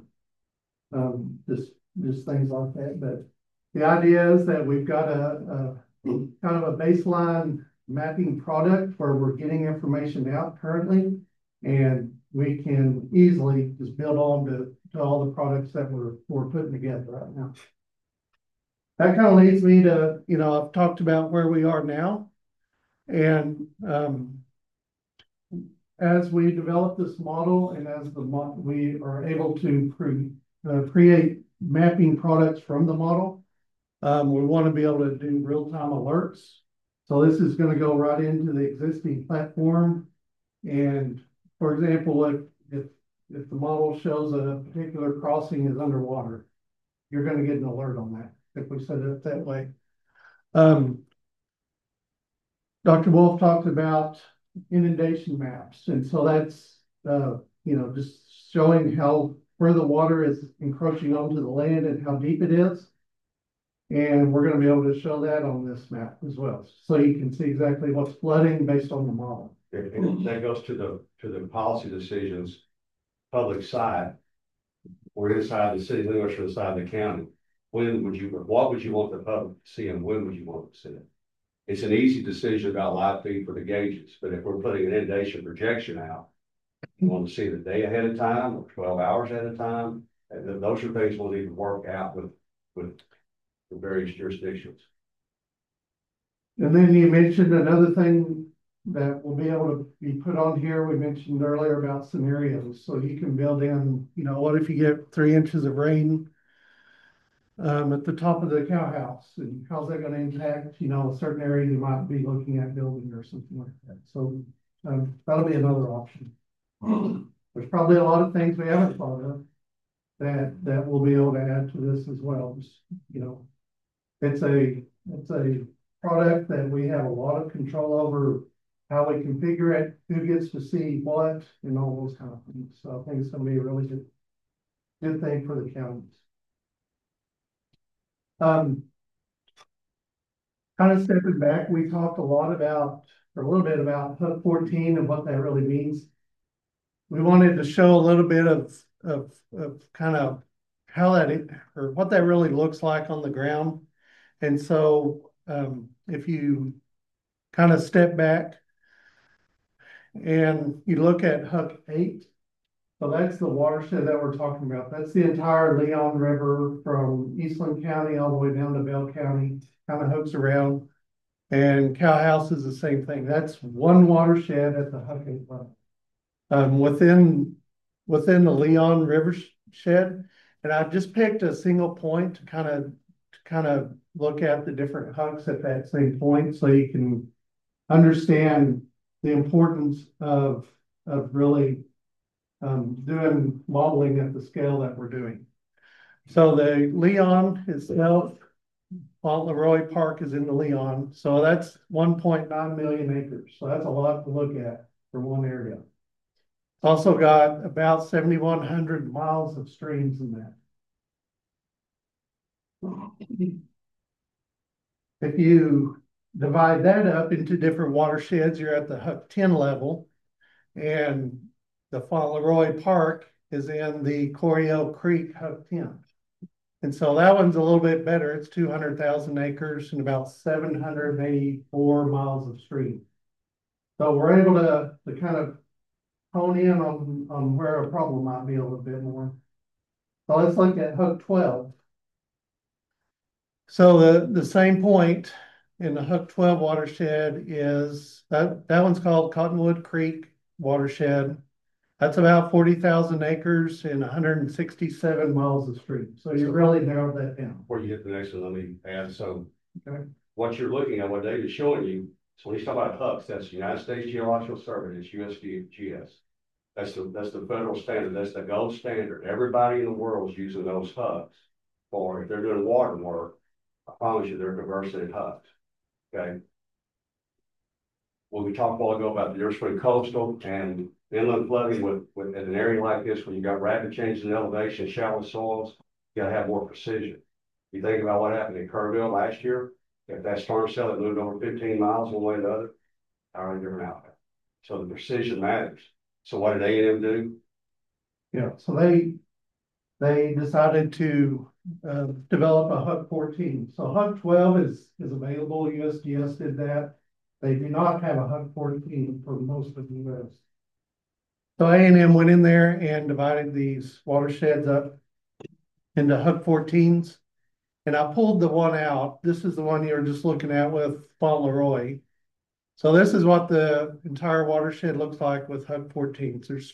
Just things like that. But the idea is that we've got a kind of a baseline mapping product where we're getting information out currently, and we can easily just build on to all the products that we're putting together right now. That kind of leads me to, I've talked about where we are now, and as we develop this model and as we are able to create mapping products from the model, we want to be able to do real-time alerts. So this is going to go right into the existing platform. And for example, if the model shows a particular crossing is underwater, you're going to get an alert on that if we set it up that way. Dr. Wolf talked about inundation maps. And so that's, just showing where the water is encroaching onto the land and how deep it is. And we're going to be able to show that on this map as well. So you can see exactly what's flooding based on the model. And that goes to the policy decisions, public side, or inside the city limits or inside the county. What would you want the public to see and when would you want to see it? It's an easy decision about live feed for the gauges, but if we're putting an inundation projection out, you want to see the day ahead of time or 12 hours ahead of time. And those are things we'll need to work out with the various jurisdictions. And then you mentioned another thing that will be able to be put on here. We mentioned earlier about scenarios. So you can build in, you know, what if you get 3 inches of rain at the top of the cow house, and how's that going to impact, you know, a certain area you might be looking at building or something like that. So that'll be another option. There's probably a lot of things we haven't thought of that we'll be able to add to this as well. Just, you know, it's a product that we have a lot of control over how we configure it, who gets to see what, and all those kind of things. So I think it's going to be a really good thing for the counties. Kind of stepping back, we talked a little bit about HUC 14 and what that really means. We wanted to show a little bit of kind of how or what that really looks like on the ground. And so if you kind of step back and you look at HUC 8, so that's the watershed that we're talking about. That's the entire Leon River from Eastland County all the way down to Bell County, kind of hooks around. And Cow House is the same thing. That's one watershed at the HUC 8 level. Within the Leon River shed, and I've just picked a single point to kind of look at the different HUCs at that same point, so you can understand the importance of really doing modeling at the scale that we're doing. So the Leon itself, Fauntleroy Park is in the Leon, so that's 1.9 million acres. So that's a lot to look at for one area. Also got about 7,100 miles of streams in that. If you divide that up into different watersheds, you're at the HUC 10 level, and the Fauntleroy Park is in the Coryell Creek HUC 10. And so that one's a little bit better. It's 200,000 acres and about 784 miles of stream. So we're able to kind of hone in on where a problem might be a little bit more. So let's look at HUC 12. So the same point in the HUC 12 watershed is that one's called Cottonwood Creek watershed. That's about 40,000 acres and 167 miles of stream. So you really narrowed that down. Before you get to the next one, let me add. So okay. What you're looking at, what David's showing you, so when you talk about HUCs, that's the United States Geological Survey, it's USGS. That's the federal standard. That's the gold standard. Everybody in the world is using those HUCs for, if they're doing water work, I promise you they're conversing HUCs. Okay. When we talked a while ago about the difference between coastal and inland flooding with in an area like this, when you got rapid changes in elevation, shallow soils, you gotta have more precision. You think about what happened in Kerrville last year, if that storm cell had moved over 15 miles one way or the other, already different outcome. So the precision matters. So what did A&M do? Yeah, so they decided to develop a HUC 14. So HUC 12 is available. USGS did that. They do not have a HUC 14 for most of the U.S. So A&M went in there and divided these watersheds up into HUC 14s. And I pulled the one out. This is the one you were just looking at with Fauntleroy. So this is what the entire watershed looks like with HUC 14s. There's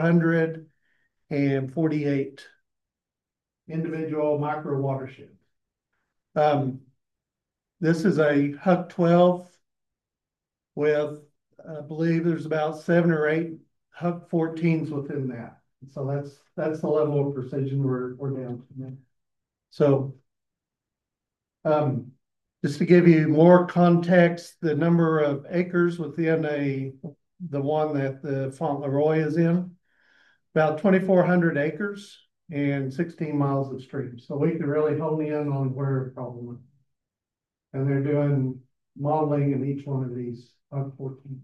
448 individual micro watersheds. This is a HUC 12 with, I believe there's about 7 or 8 HUC 14s within that. So that's the level of precision we're down to. So just to give you more context, the number of acres within the one that the Fauntleroy is in, about 2,400 acres and 16 miles of stream. So we can really hone in on where the problem is. And they're doing modeling in each one of these HUC 14.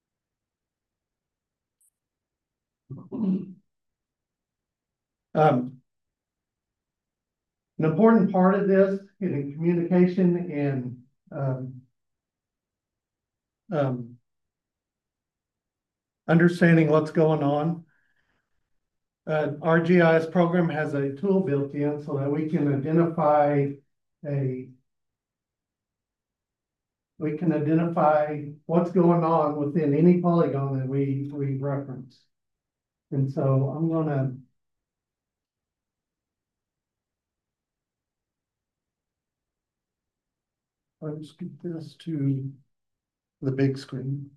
An important part of this in communication and understanding what's going on. Our GIS program has a tool built in so that we can identify what's going on within any polygon that we reference. And so I'm gonna let's get this to the big screen.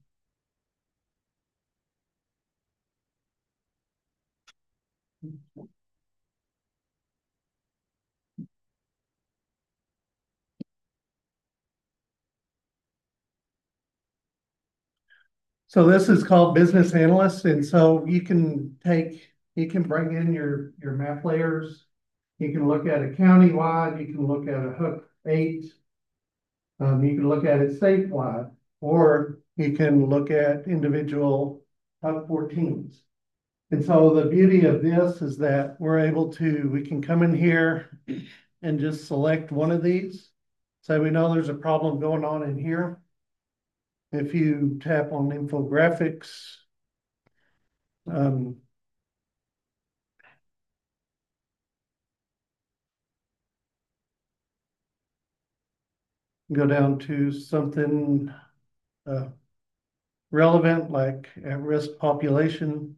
So this is called Business Analyst, and so you can bring in your map layers. You can look at it county-wide, you can look at a Hook 8, you can look at it statewide, or you can look at individual Hook 14s. And so the beauty of this is that we can come in here and just select one of these. So we know there's a problem going on in here. If you tap on infographics, go down to something relevant like at-risk population.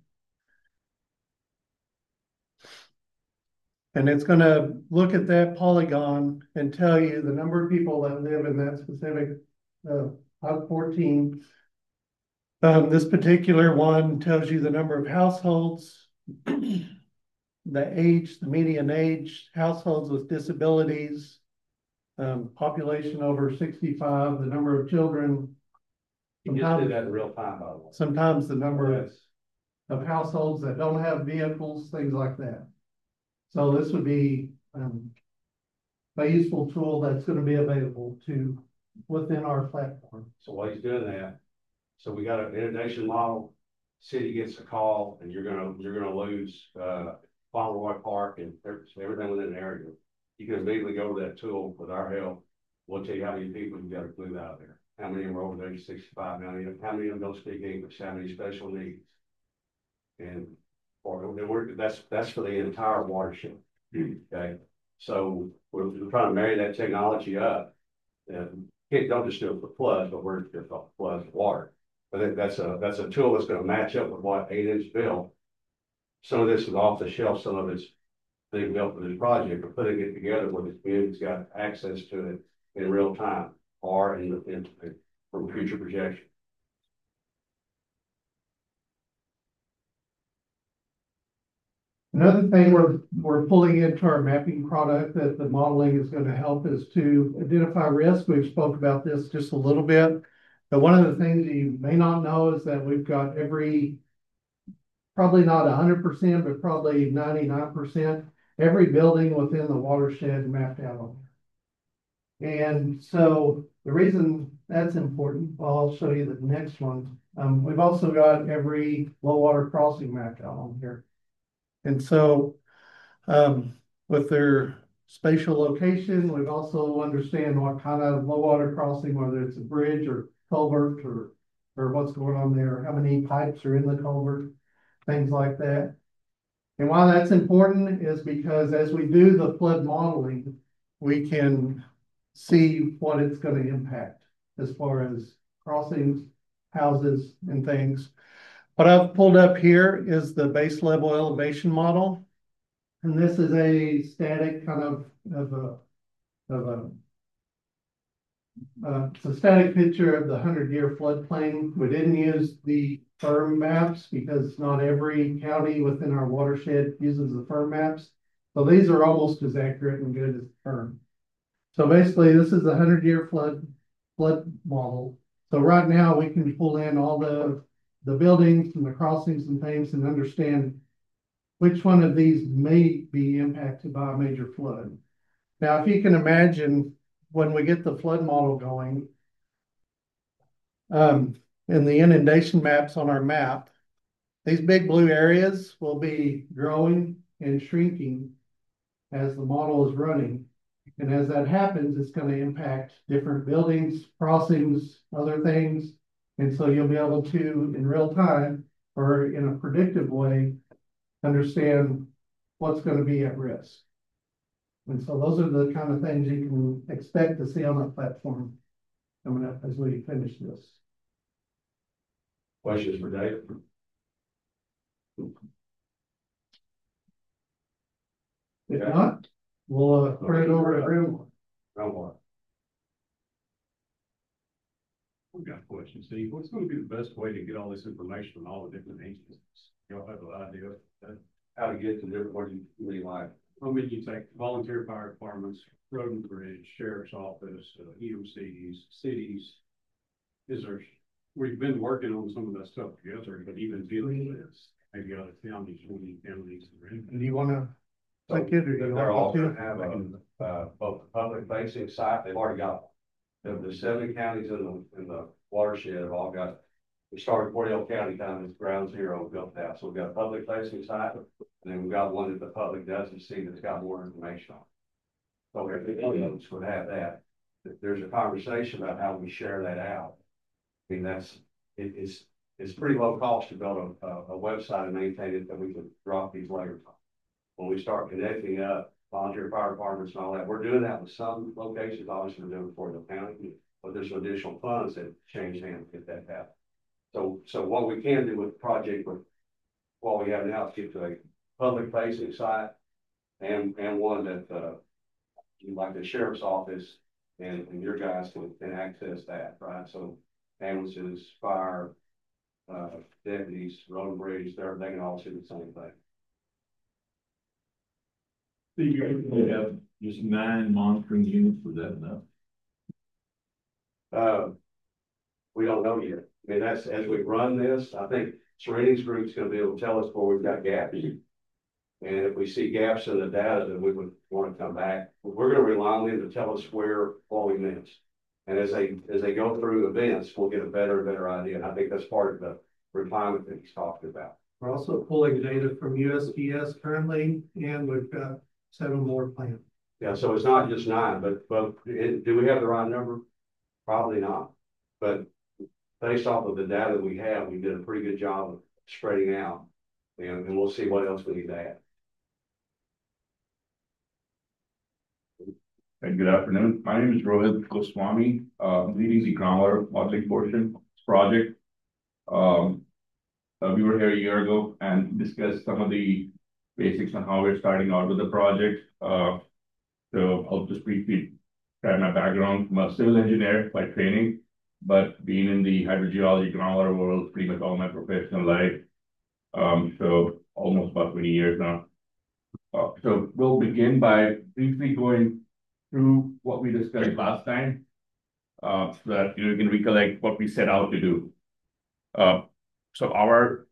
And it's going to look at that polygon and tell you the number of people that live in that specific Hub 14. This particular one tells you the number of households, the median age, households with disabilities, population over 65, the number of children. You just did that in real time, by the way. Sometimes the number of households that don't have vehicles, things like that. So this would be a useful tool that's going to be available within our platform. So while he's doing that, so we got an inundation model. City gets a call, and you're gonna lose Fauntleroy Park and everything within the area. You can immediately go to that tool with our help. We'll tell you how many people you got to move out of there. How many of them are over the age of 65? How many of them don't speak English? How many special needs? And that's for the entire watershed. Okay, so we're trying to marry that technology up. And don't just do it for floods, but we're just off floods and water. But that's a tool that's going to match up with what 8-inch built. Some of this is off the shelf, some of it's being built for this project, but putting it together where the community's got access to it in real time or from future projection. Another thing we're pulling into our mapping product that the modeling is going to help is to identify risk. We've spoke about this just a little bit, but one of the things you may not know is that we've got probably not 100%, but probably 99%, every building within the watershed mapped out on here. And so the reason that's important, I'll show you the next one. We've also got every low water crossing mapped out on here. And so with their spatial location, we've also understand what kind of low water crossing, whether it's a bridge or culvert or what's going on there, how many pipes are in the culvert, things like that. And why that's important is because as we do the flood modeling, we can see what it's going to impact as far as crossings, houses, and things. What I've pulled up here is the base level elevation model. And this is a static kind of it's a static picture of the 100-year floodplain. We didn't use the firm maps because not every county within our watershed uses the firm maps. So these are almost as accurate and good as the firm. So basically this is a 100-year flood model. So right now we can pull in all the buildings and the crossings and things and understand which one of these may be impacted by a major flood. Now, if you can imagine when we get the flood model going, and the inundation maps on our map, these big blue areas will be growing and shrinking as the model is running. And as that happens, it's going to impact different buildings, crossings, other things. And so you'll be able to, in real time, or in a predictive way, understand what's going to be at risk. And so those are the kind of things you can expect to see on that platform coming up as we finish this. Questions for Dave? If not, we'll turn it over to Grim. Groundwater. I've got a question, Steve. What's going to be the best way to get all this information on all the different agencies? Y'all have an idea of that? How to get to different, what do you like? I mean, you take volunteer fire departments, road and bridge, sheriff's office, EMCs, cities. Is there, we've been working on some of that stuff together, but even dealing with this, maybe other counties, 20 counties. Do you want to take it, or do you They're all want gonna to? have both the public facing site, they've already got. The 7 counties in the watershed have all got, we started Cordell County down as ground zero built out. So we've got a public facing site, and then we've got one that the public doesn't see that's got more information on. So every one of us would have that. If there's a conversation about how we share that out. I mean, it's pretty low cost to build a website and maintain it that we can drop these layers on. When we start connecting up volunteer fire departments and all that, we're doing that with some locations. Obviously, we're doing it for the county, but there's some additional funds that change hands to get that happen. So what we can do with the project, with what we have now, is get to a public facing site and one that like the sheriff's office and your guys can access that, right? So ambulances, fire, deputies, road and bridge, they can all see the same thing. So you have just 9 monitoring units, was that enough? We don't know yet. I mean, that's, as we run this, I think Serena's group's gonna be able to tell us where we've got gaps. And if we see gaps in the data, then we would want to come back. We're gonna rely on them to tell us what we missed. And as they go through events, we'll get a better and better idea. And I think that's part of the refinement that he's talking about. We're also pulling data from USGS currently, and we've got 7 more planned. Yeah, so it's not just 9, but do we have the right number? Probably not. But based off of the data we have, we did a pretty good job of spreading out, and we'll see what else we need to add. Hey, good afternoon. My name is Rohit Goswami. I'm leading the groundwater modeling portion of this project. We were here a year ago and discussed some of the basics on how we're starting out with the project. So I'll just briefly grab my background. I'm a civil engineer by training, but being in the hydrogeology groundwater world pretty much all my professional life. So almost about 20 years now. So we'll begin by briefly going through what we discussed last time, so that you can recollect what we set out to do. So our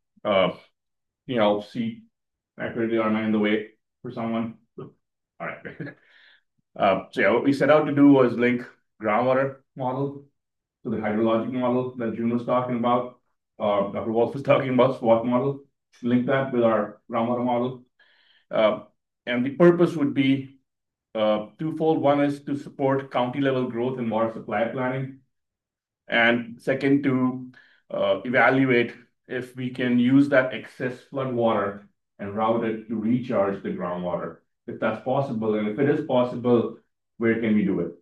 see accurately are in the way for someone. All right. So yeah, what we set out to do was link groundwater model to the hydrologic model that June was talking about. Dr. Wolf was talking about SWOT model. Link that with our groundwater model, and the purpose would be twofold. One is to support county level growth and water supply planning, and second, to evaluate if we can use that excess flood water and route it to recharge the groundwater, if that's possible. And if it is possible, where can we do it?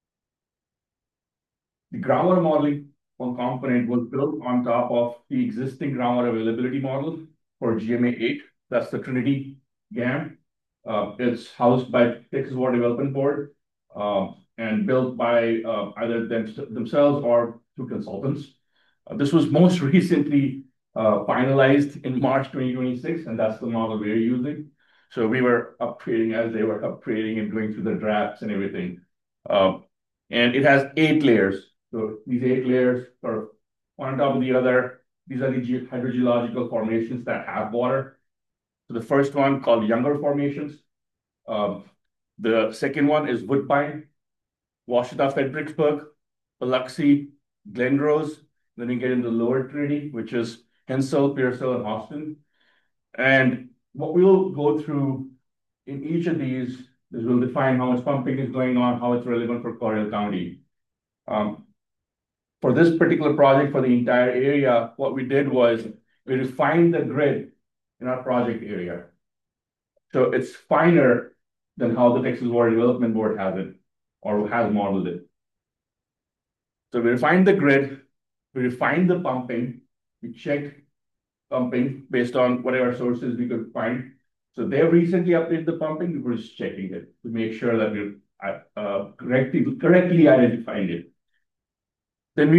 The groundwater modeling component was built on top of the existing groundwater availability model for GMA 8. That's the Trinity GAM. It's housed by Texas Water Development Board and built by either themselves or through consultants. This was most recently finalized in March 2026, and that's the model we're using. So we were upgrading as they were upgrading and going through the drafts and everything. And it has 8 layers. So these 8 layers are one on top of the other. These are the hydrogeological formations that have water. So the first one called Younger Formations. The second one is Woodbine, Washita, Fredericksburg, Biloxi, Glenrose. Then we get into Lower Trinity, which is Hensel, Pearsall, and Austin. And what we'll go through in each of these is we'll define how much pumping is going on, how it's relevant for Cordell County. For this particular project for the entire area, what we did was we refined the grid in our project area. So it's finer than how the Texas Water Development Board has it or has modeled it. So we refined the grid, we refined the pumping, we checked pumping based on whatever sources we could find. So they've recently updated the pumping, we were just checking it to make sure that we're correctly identifying it. Then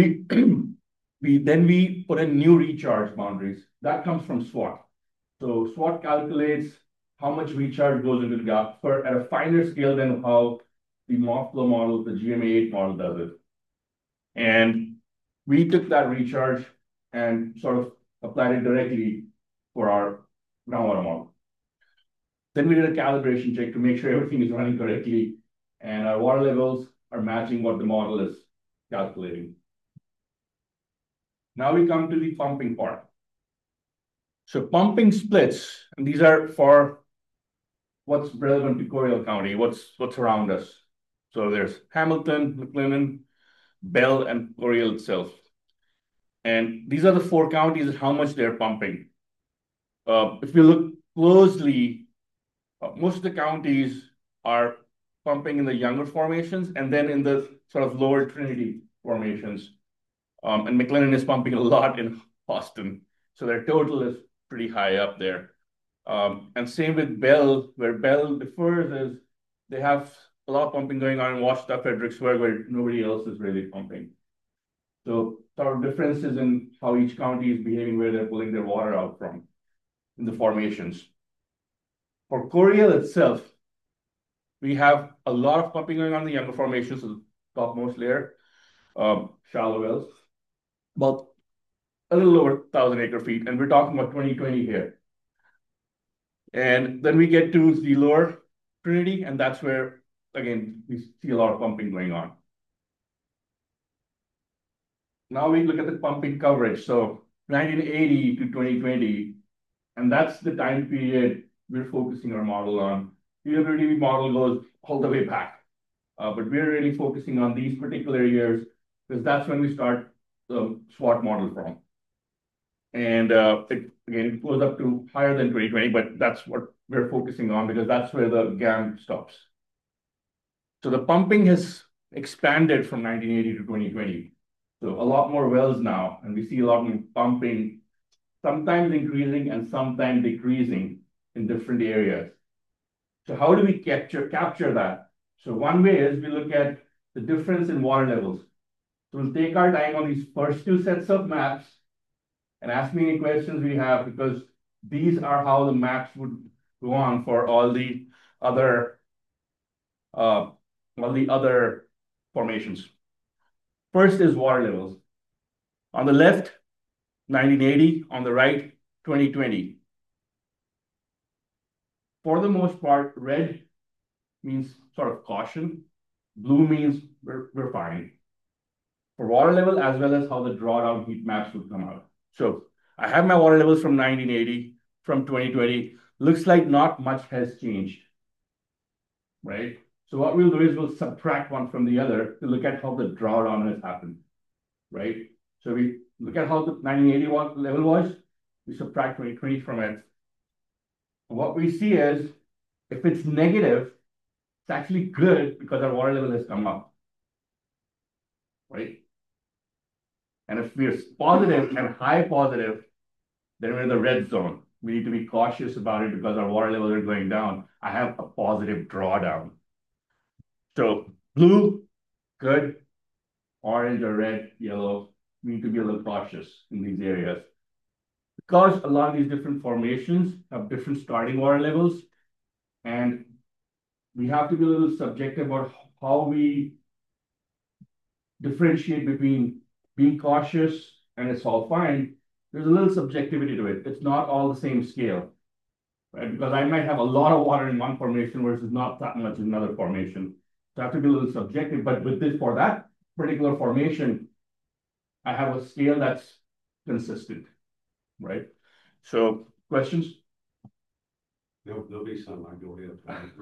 we put in new recharge boundaries. That comes from SWOT. So SWOT calculates how much recharge goes into the gap at a finer scale than how the MOFFLO model, the GMA8 model does it. And we took that recharge and sort of applied it directly for our groundwater model. Then we did a calibration check to make sure everything is running correctly and our water levels are matching what the model is calculating. Now we come to the pumping part. So pumping splits, and these are for what's relevant to Coryell County, what's around us. So there's Hamilton, McLennan, Bell, and Coryell itself. And these are the 4 counties and how much they're pumping. If you look closely, most of the counties are pumping in the younger formations and then in the sort of lower Trinity formations. And McLennan is pumping a lot in Austin. So their total is pretty high up there. And same with Bell, where Bell differs is they have a lot of pumping going on in Washita, Fredericksburg, where nobody else is really pumping. So there are differences in how each county is behaving, where they're pulling their water out from in the formations. For Coryell itself, we have a lot of pumping going on in the younger formations, the topmost layer, shallow wells, about a little over 1,000 acre feet, and we're talking about 2020 here. And then we get to the lower Trinity, and that's where, again, we see a lot of pumping going on. Now we look at the pumping coverage. So 1980 to 2020, and that's the time period we're focusing our model on. The UWDB model goes all the way back, but we're really focusing on these particular years because that's when we start the SWOT model from. And it goes up to higher than 2020, but that's what we're focusing on because that's where the GAM stops. So the pumping has expanded from 1980 to 2020. So a lot more wells now, and we see a lot more pumping, sometimes increasing and sometimes decreasing in different areas. So how do we capture that? So one way is we look at the difference in water levels. So we'll take our time on these first 2 sets of maps and ask me any questions we have, because these are how the maps would go on for all the other formations. First is water levels. On the left, 1980, on the right, 2020. For the most part, red means sort of caution. Blue means we're fine. For water level, as well as how the drawdown heat maps would come out. So I have my water levels from 1980, from 2020. Looks like not much has changed, right? So what we'll do is we'll subtract one from the other to look at how the drawdown has happened, right? So we look at how the 1980 level was, we subtract 2020 from it. And what we see is, if it's negative, it's actually good because our water level has come up, right? And if we're positive and high positive, then we're in the red zone. We need to be cautious about it because our water levels are going down. I have a positive drawdown. So blue, good. Orange or red, yellow, we need to be a little cautious in these areas. Because a lot of these different formations have different starting water levels, and we have to be a little subjective about how we differentiate between being cautious and it's all fine. There's a little subjectivity to it. It's not all the same scale, right? Because I might have a lot of water in one formation versus not that much in another formation. So I have to be a little subjective, but with this, for that particular formation, I have a scale that's consistent, right? So questions? There'll be some, I go ahead.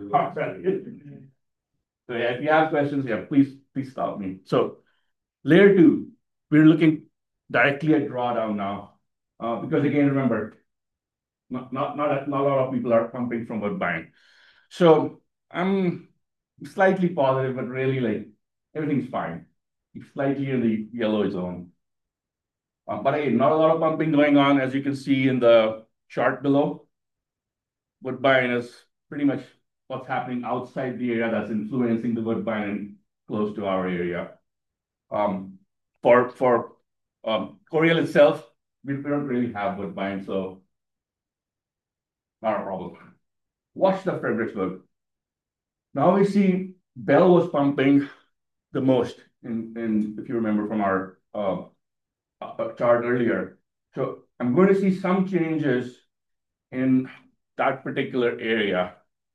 So yeah, if you have questions, yeah, please stop me. So layer 2, we're looking directly at drawdown now. Because again, remember, not a lot of people are pumping from Woodbine. So I'm slightly positive, but really like everything's fine. It's slightly in the yellow zone. But again, not a lot of pumping going on, as you can see in the chart below. Woodbine is pretty much what's happening outside the area that's influencing the Woodbine and close to our area. For Coryell itself, we don't really have Woodbine, so not a problem. Watch the Fredericksburg. Now we see Bell was pumping the most in if you remember from our chart earlier. So I'm going to see some changes in that particular area,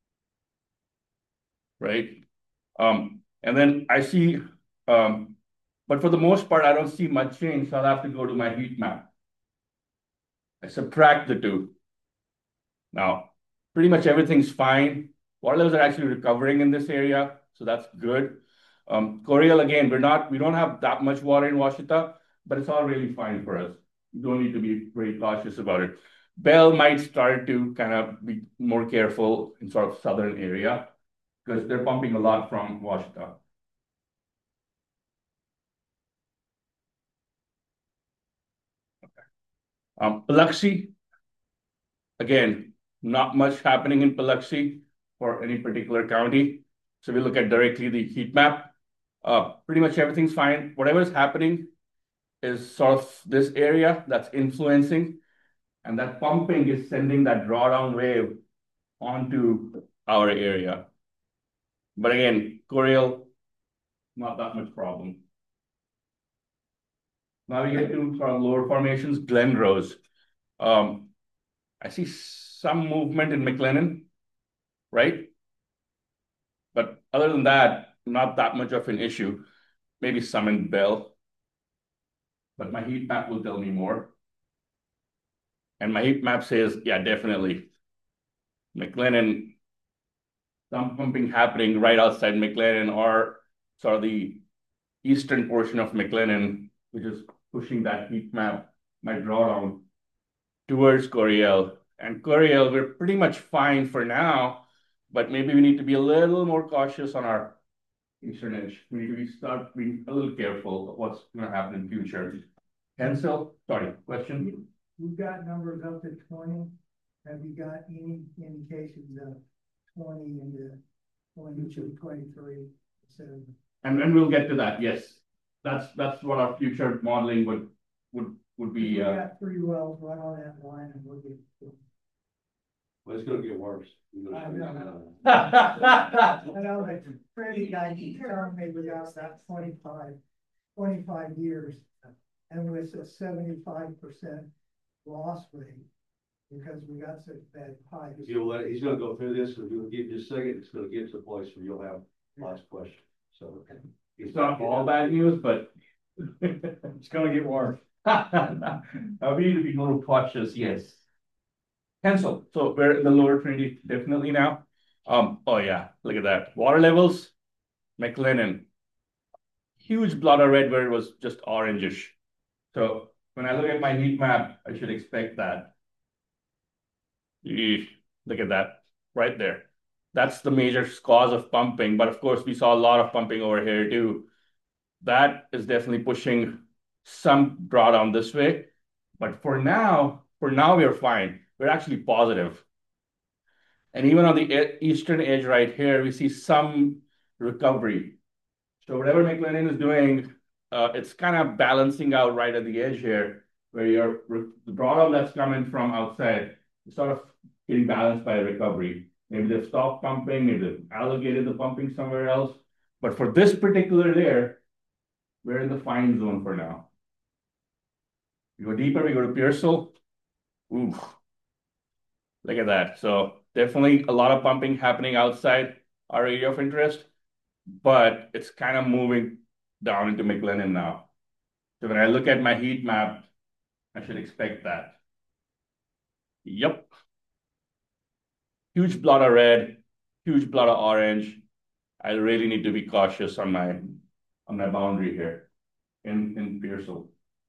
right? And then I see, but for the most part, I don't see much change, so I'll have to go to my heat map. I subtract the two. Now, pretty much everything's fine. Water levels are actually recovering in this area, so that's good. Coryell, again, we don't have that much water in Washita, but it's all really fine for us. You don't need to be very cautious about it. Bell might start to kind of be more careful in sort of southern area because they're pumping a lot from Washita. Biloxi, again, not much happening in Biloxi for any particular county. So we look at directly the heat map. Pretty much everything's fine. Whatever is happening is sort of this area that's influencing, and that pumping is sending that drawdown wave onto our area. But again, Coryell, not that much problem. Now we get to sort of lower formations, Glen Rose. I see some movement in McLennan, right? But other than that, not that much of an issue. Maybe some in Bell. But my heat map will tell me more. And my heat map says, yeah, definitely. McLennan, some pumping happening right outside McLennan or sort of the eastern portion of McLennan, which is pushing that heat map, my drawdown towards Coryell. And Coryell, we're pretty much fine for now, but maybe we need to be a little more cautious on our eastern edge. We need to start being a little careful of what's going to happen in the future. Hensel, sorry, question? We've got numbers up to 20. Have you got any indications of 20 into 22, 23? And we'll get to that, yes. That's what our future modeling would be. We got 3 wells right on that line and we'll get. Well, it's gonna get worse. I know. I know that Freddie guy keeps telling me we got that 25 years and with a 75% loss rate because we got such bad pipes. He's gonna go through this and we'll give you just a second. It's gonna get to a place where you'll have lots of questions. So it's not all bad news, but It's gonna get worse. we need to be more cautious, yes. Hensel, so we're in the lower Trinity definitely now. Oh yeah, look at that. Water levels, McLennan. Huge blot of red where it was just orangish. So when I look at my heat map, I should expect that. Eesh, look at that right there. That's the major cause of pumping. But of course, we saw a lot of pumping over here too. That is definitely pushing some drawdown this way. But for now, we are fine. We're actually positive. And even on the eastern edge right here, we see some recovery. So whatever McLennan is doing, it's kind of balancing out right at the edge here, where the drawdown that's coming from outside is sort of getting balanced by a recovery. Maybe they've stopped pumping, maybe they've allocated the pumping somewhere else. But for this particular layer, we're in the fine zone for now. We go deeper, we go to Pearsall. Ooh, look at that. So definitely a lot of pumping happening outside our area of interest, but it's kind of moving down into McLennan now. So when I look at my heat map, I should expect that. Yep. Huge blot of red, huge blot of orange. I really need to be cautious on my boundary here. in Pearsall.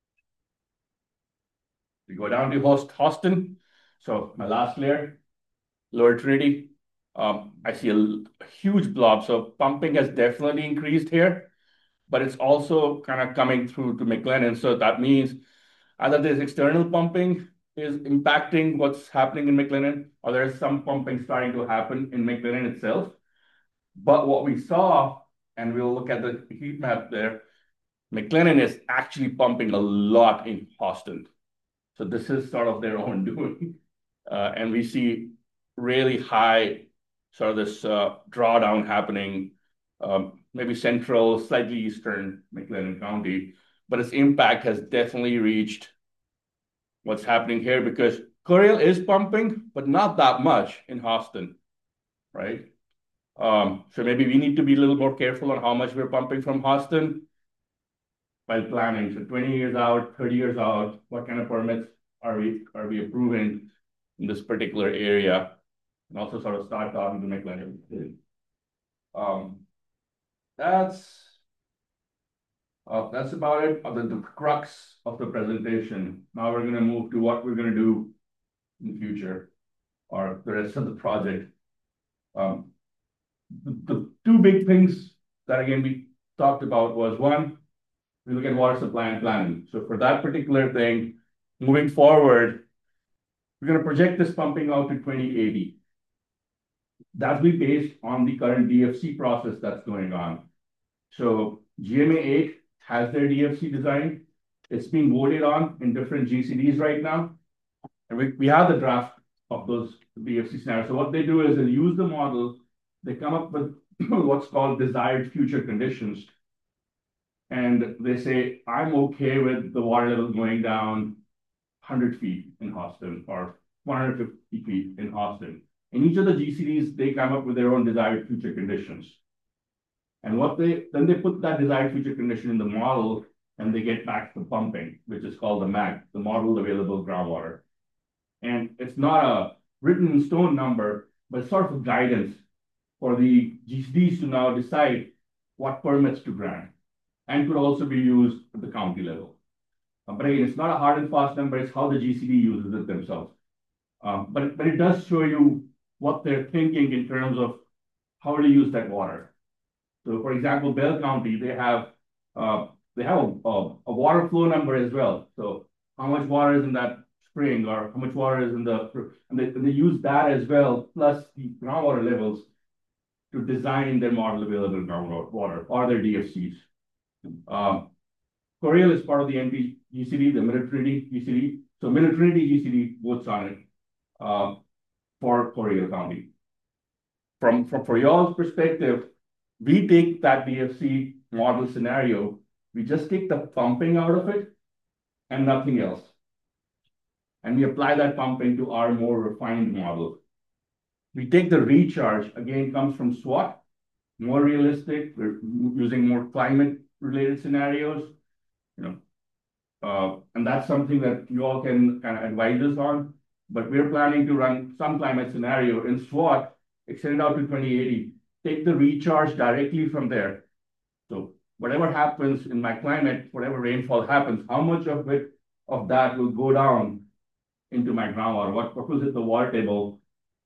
We go down to Houston. So my last layer, Lower Trinity. I see a huge blob. So pumping has definitely increased here, but it's also kind of coming through to McLennan. So that means either this external pumping is impacting what's happening in McLennan, or there's some pumping starting to happen in McLennan itself. But what we saw, and we'll look at the heat map there, McLennan is actually pumping a lot in Houston. So this is sort of their own doing. And we see really high sort of this drawdown happening, maybe central, slightly eastern McLennan County. But its impact has definitely reached what's happening here, because Coryell is pumping, but not that much in Houston, right? So maybe we need to be a little more careful on how much we're pumping from Houston while planning. So 20 years out, 30 years out, what kind of permits are we approving in this particular area? And also sort of start talking to McLennan. That's about it, the crux of the presentation. Now we're going to move to what we're going to do in the future, or the rest of the project. The two big things that, again, we talked about was, one, we look at water supply and planning. So for that particular thing, moving forward, we're going to project this pumping out to 2080. That'll be based on the current DFC process that's going on. So GMA 8 has their DFC design. It's being voted on in different GCDs right now. And we have the draft of those DFC scenarios. So what they do is they use the model, they come up with what's called desired future conditions. And they say, I'm okay with the water level going down 100 feet in Houston or 150 feet in Houston. In each of the GCDs, they come up with their own desired future conditions. And then they put that desired future condition in the model, and they get back the pumping, which is called the MAG, the modeled available groundwater. And it's not a written in stone number, but it's sort of guidance for the GCDs to now decide what permits to grant, and could also be used at the county level. But again, it's not a hard and fast number, it's how the GCD uses it themselves. But it does show you what they're thinking in terms of how to use that water. So for example, Bell County, they have a water flow number as well. So how much water is in that spring, or how much water is in and they use that as well, plus the groundwater levels, to design their model available groundwater or their DFCs. Coryell is part of the NP GCD, the Middle Trinity GCD. So Middle Trinity GCD votes on it for Coryell County. For y'all's perspective, we take that DFC model scenario, we just take the pumping out of it and nothing else. And we apply that pumping to our more refined model. We take the recharge, again, comes from SWOT, more realistic. We're using more climate-related scenarios, and that's something that you all can kind of advise us on. But we're planning to run some climate scenario in SWOT, extend it out to 2080, take the recharge directly from there. So whatever happens in my climate, whatever rainfall happens, how much of that will go down into my groundwater? What will hit the water table?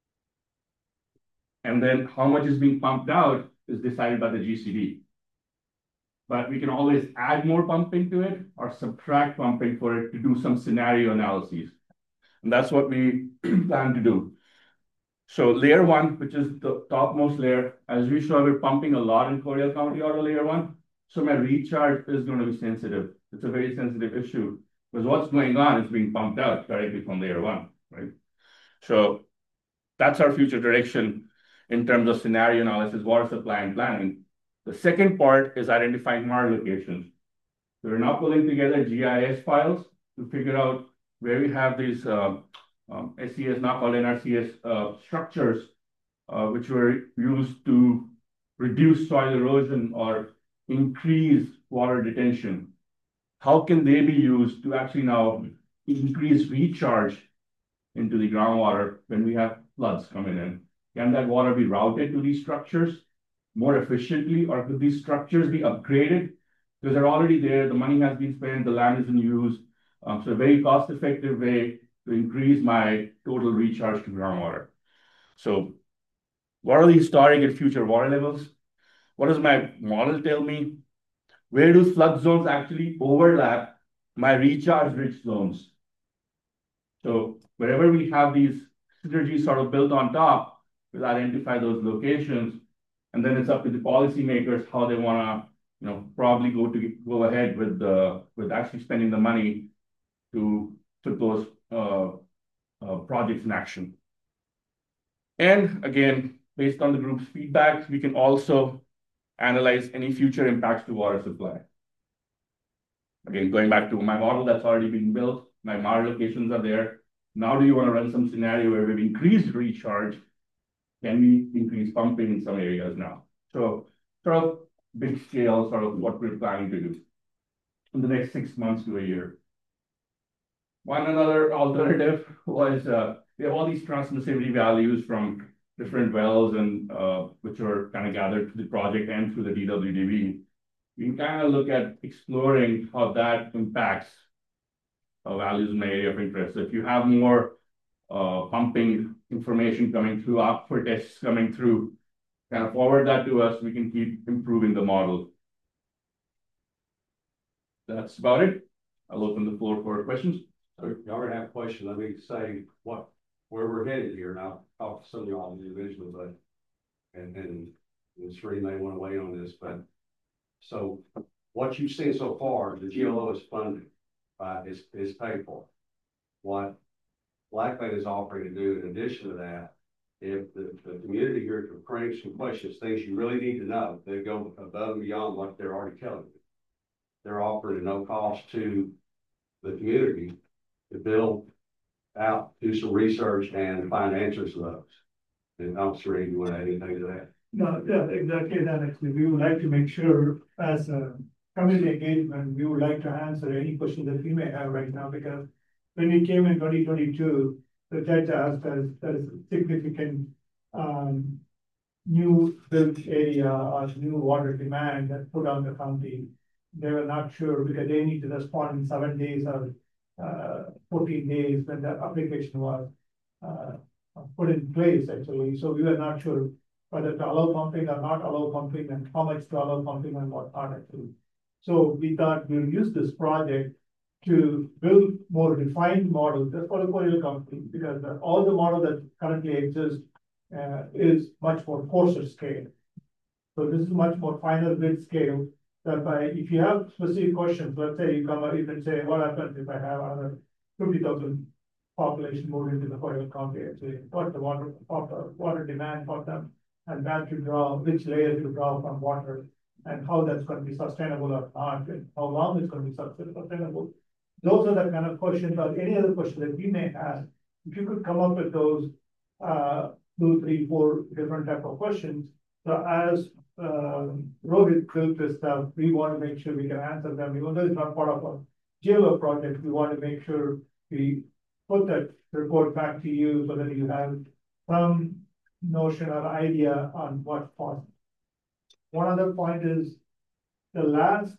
And then how much is being pumped out is decided by the GCD. But we can always add more pumping to it or subtract pumping for it to do some scenario analyses. And that's what we plan to do. So layer one, which is the topmost layer, as we saw, we're pumping a lot in Coryell County out of layer one. So my recharge is going to be sensitive. It's a very sensitive issue because what's going on is being pumped out directly from layer one, right? So that's our future direction in terms of scenario analysis, water supply and planning. The second part is identifying MAR locations. So we're now pulling together GIS files to figure out where we have these SCS, not called NRCS, structures, which were used to reduce soil erosion or increase water detention. How can they be used to actually now increase recharge into the groundwater when we have floods coming in? Can that water be routed to these structures more efficiently, or could these structures be upgraded because they're already there, the money has been spent, the land is in use. So a very cost-effective way to increase my total recharge to groundwater. So what are the historic and future water levels? What does my model tell me? Where do flood zones actually overlap my recharge rich zones? So wherever we have these synergies sort of built on top, we'll identify those locations. And then it's up to the policymakers how they want to, probably go ahead with actually spending the money to put those projects in action. And again, based on the group's feedback, we can also analyze any future impacts to water supply. Again, going back to my model that's already been built, my model locations are there. Now do you want to run some scenario where we've increased recharge? Can we increase pumping in some areas now? So sort of big scale, sort of what we're planning to do in the next 6 months to a year. One another alternative was we have all these transmissivity values from different wells and which are kind of gathered through the project and through the DWDB. We can kind of look at exploring how that impacts values in the area of interest. So if you have more pumping information coming through, aquifer tests coming through, kind of forward that to us, we can keep improving the model. That's about it. I'll open the floor for questions. So you already have a question. Let me say where we're headed here. And I'll talk to some of y'all individually, but and Sri may want to weigh on this, but so what you've seen so far, the GLO is funded, is paid for. What Blackland is offering to do in addition to that, if the community here can bring some questions, things you really need to know, they go above and beyond what they're already telling you. They're offering at no cost to the community to build out, do some research and find answers to those. And I'm sure you want to add anything to that. No, yeah, exactly that. Actually, we would like to make sure as a community engagement, we would like to answer any question that we may have right now, because when we came in 2022, the judge asked us there is significant new built area or new water demand that put on the county. They were not sure because they need to respond in 7 days or 14 days when the application was put in place actually. So we were not sure whether to allow pumping or not allow pumping and how much to allow pumping and what not actually. So we thought we'll use this project to build more refined models just for the Coastal company, because all the model that currently exists is much more coarser scale. So this is much more finer grid scale. That by if you have specific questions, let's say you can say, what happens if I have another 50,000 population moved into the Coastal county? Actually, what the water demand for them, and where to draw, which layer to draw from water, and how that's going to be sustainable or not, and how long it's going to be sustainable. Those are the kind of questions, or any other question that we may have. If you could come up with those 2, 3, 4 different type of questions. So as Rohit built this stuff, we want to make sure we can answer them. Even though it's not part of a GLO project, we want to make sure we put that report back to you so that you have some notion or idea on what's possible. One other point is the last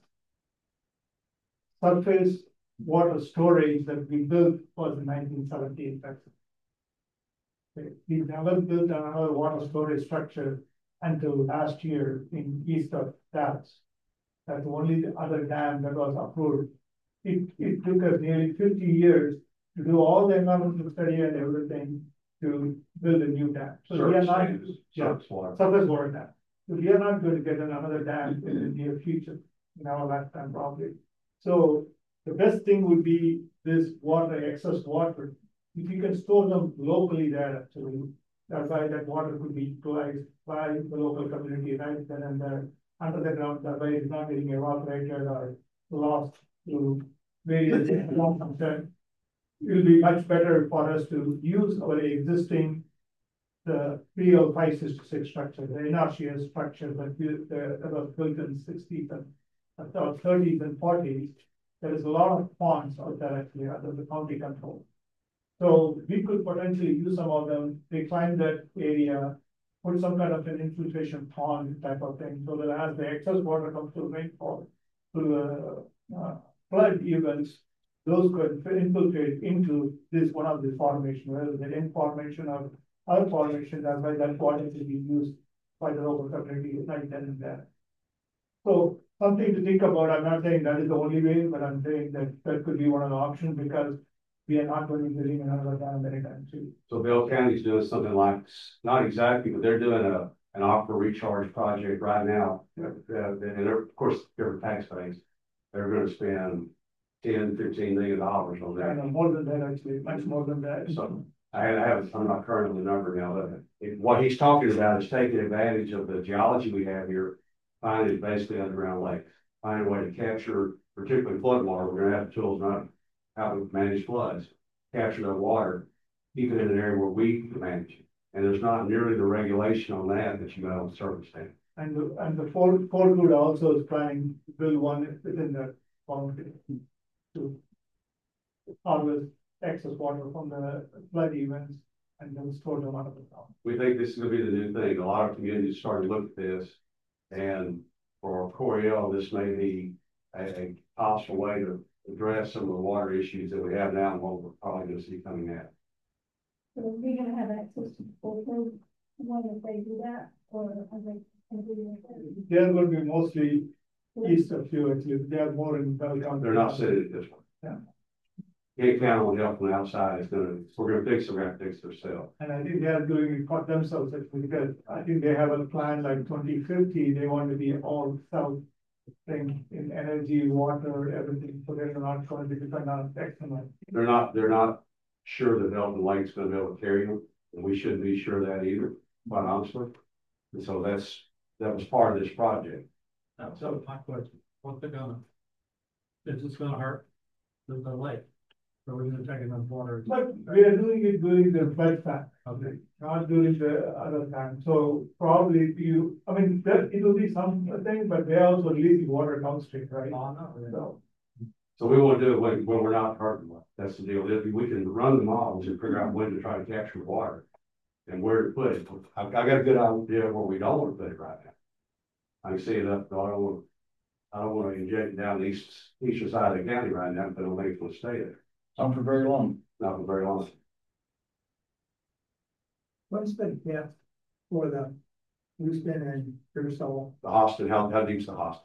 surface water storage that we built was in 1970 in Texas. We never built another water storage structure until last year in east of Dallas. That's only the other dam that was approved. It took us nearly 50 years to do all the environmental study and everything to build a new dam. So we are not surface water dam. So we are not going to get another dam in the near future, in our lifetime probably. So the best thing would be this water, excess water. If you can store them locally there, actually, that's why that water could be utilized by the local community right then and there under the ground. That way it's not getting evaporated or lost to various concern. It will be much better for us to use our existing the real 566 structure, the NRCS structure that was built in the 60s and 30s and 40s. There is a lot of ponds out there actually under the county control. So we could potentially use some of them, reclaim that area, put some kind of an infiltration pond type of thing, so that as the excess water comes to rainfall, flood events, those could infiltrate into this one of the formation, whether the in formation or other formation, that's why that water is being used by the local community like that and that. So something to think about. I'm not saying that is the only way, but I'm saying that that could be one of the options because we are not going to be building another dam anytime soon. So Bell County's doing something like, not exactly, but they're doing an aquifer recharge project right now. And they're, of course, different tax base. They're gonna spend $10–15 million on that. And more than that, actually, much more than that. So I'm not current on the number now, but what he's talking about is taking advantage of the geology we have here, finding basically underground lakes, finding a way to capture, particularly flood water. We're gonna have tools on how to manage floods, capture that water, keep it in an area where we can manage it. And there's not nearly the regulation on that you got on the surface dam. And the Fort Hood also is planning to build one within the boundary to harvest excess water from the flood events and then store them out of the town. We think this is gonna be the new thing. A lot of communities starting to look at this, and for Coryell, this may be a possible way to address some of the water issues that we have now and what we're probably gonna see coming out. So are we gonna have access to Fort Hood, when if they do that, or are they? They're going to be mostly east of you, actually. They are more in Bell County. They're not sitting at this one. Yeah. Can't count on help from the outside. It's gonna, if we're gonna fix it, we're gonna fix it ourselves. And I think they are doing it for themselves, actually, because I think they have a plan like 2050, they want to be all south thing in energy, water, everything, so they're not going to depend on external. They're not sure that Elton Lake's gonna be able to carry them, and we shouldn't be sure of that either, quite honestly. And so that was part of this project. So my question, what's it gonna, is this gonna hurt the lake? Or are we gonna take enough water? But we are doing it during the flood time, okay, not during the other time. So probably it will be something, but they are also releasing water downstream, right? Oh, no, yeah. So we want to do it when we're not hurting. That's the deal. We can run the models and figure out when to try to capture water and where to put it. I got a good idea where we don't want to put it right now. I can see it up, but I don't want to inject it down the eastern side of the county right now, but I don't think it's going to stay there. Not for very long. Not for very long. What's the depth for the Houston and Pearsall? The Austin, how deep's the Austin?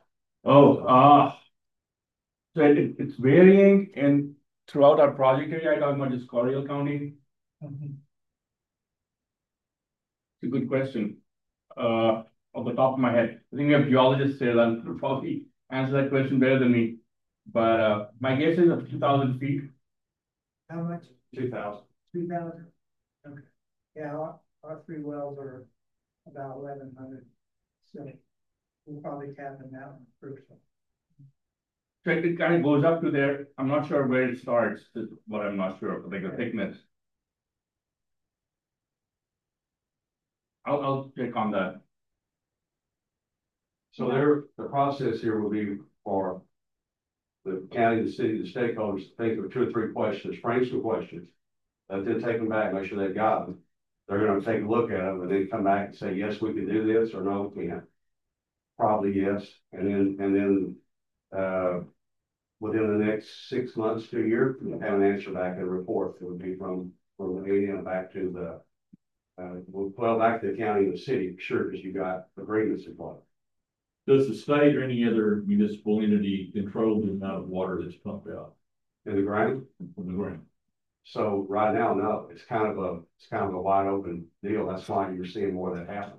So it's varying in throughout our project area. I talk about just Coryell County. Mhm. It's a good question. Off the top of my head, I think we have geologists here that will probably answer that question better than me. But my guess is of 2,000 feet. How much? 2,000. 3,000? Okay. Yeah, our 3 wells are about 1,100. So we'll probably tap them out first. So it kind of goes up to there. I'm not sure where it starts, but I'm not sure of like the thickness. I'll check on that. So the process here will be for the county, the city, the stakeholders to think of 2 or 3 questions, frame some questions, then take them back, make sure they've got them. They're going to take a look at them and then come back and say, yes, we can do this, or no, we can't. Probably yes. And then within the next 6 months to a year, we'll have an answer back and a report. It would be from the ADM back to back to the county and the city, sure, because you got agreements in place. Does the state or any other municipal entity control the amount of water that's pumped out In the ground? from the ground? So right now, no, it's kind of a wide open deal. That's why you're seeing more of that happen.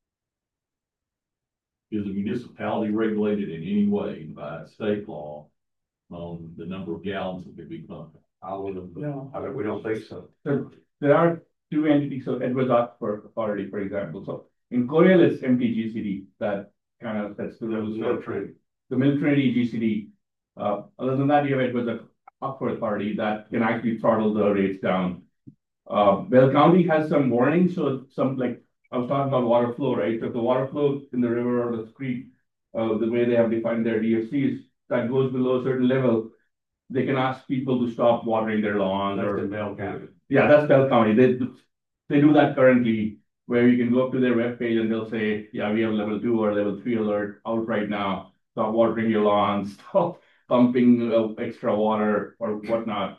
Is the municipality regulated in any way by state law on the number of gallons that can be pumped? We don't think so. So there are 2 entities, so Edwards Aquifer Authority, for example. So in Coryell, it's MTGCD that kind of sets the rules. The Middle Trinity GCD. Other than that, you have Edwards Aquifer Authority that can actually throttle the rates down. Bell County has some warnings, so some like I was talking about water flow, right? So if the water flow in the river or the creek, the way they have defined their DFCs, that goes below a certain level, they can ask people to stop watering their lawns. That's in Bell County. Yeah, that's Bell County. They do that currently, where you can go up to their webpage and they'll say, yeah, we have level 2 or level 3 alert out right now. stop watering your lawn, stop pumping extra water or whatnot.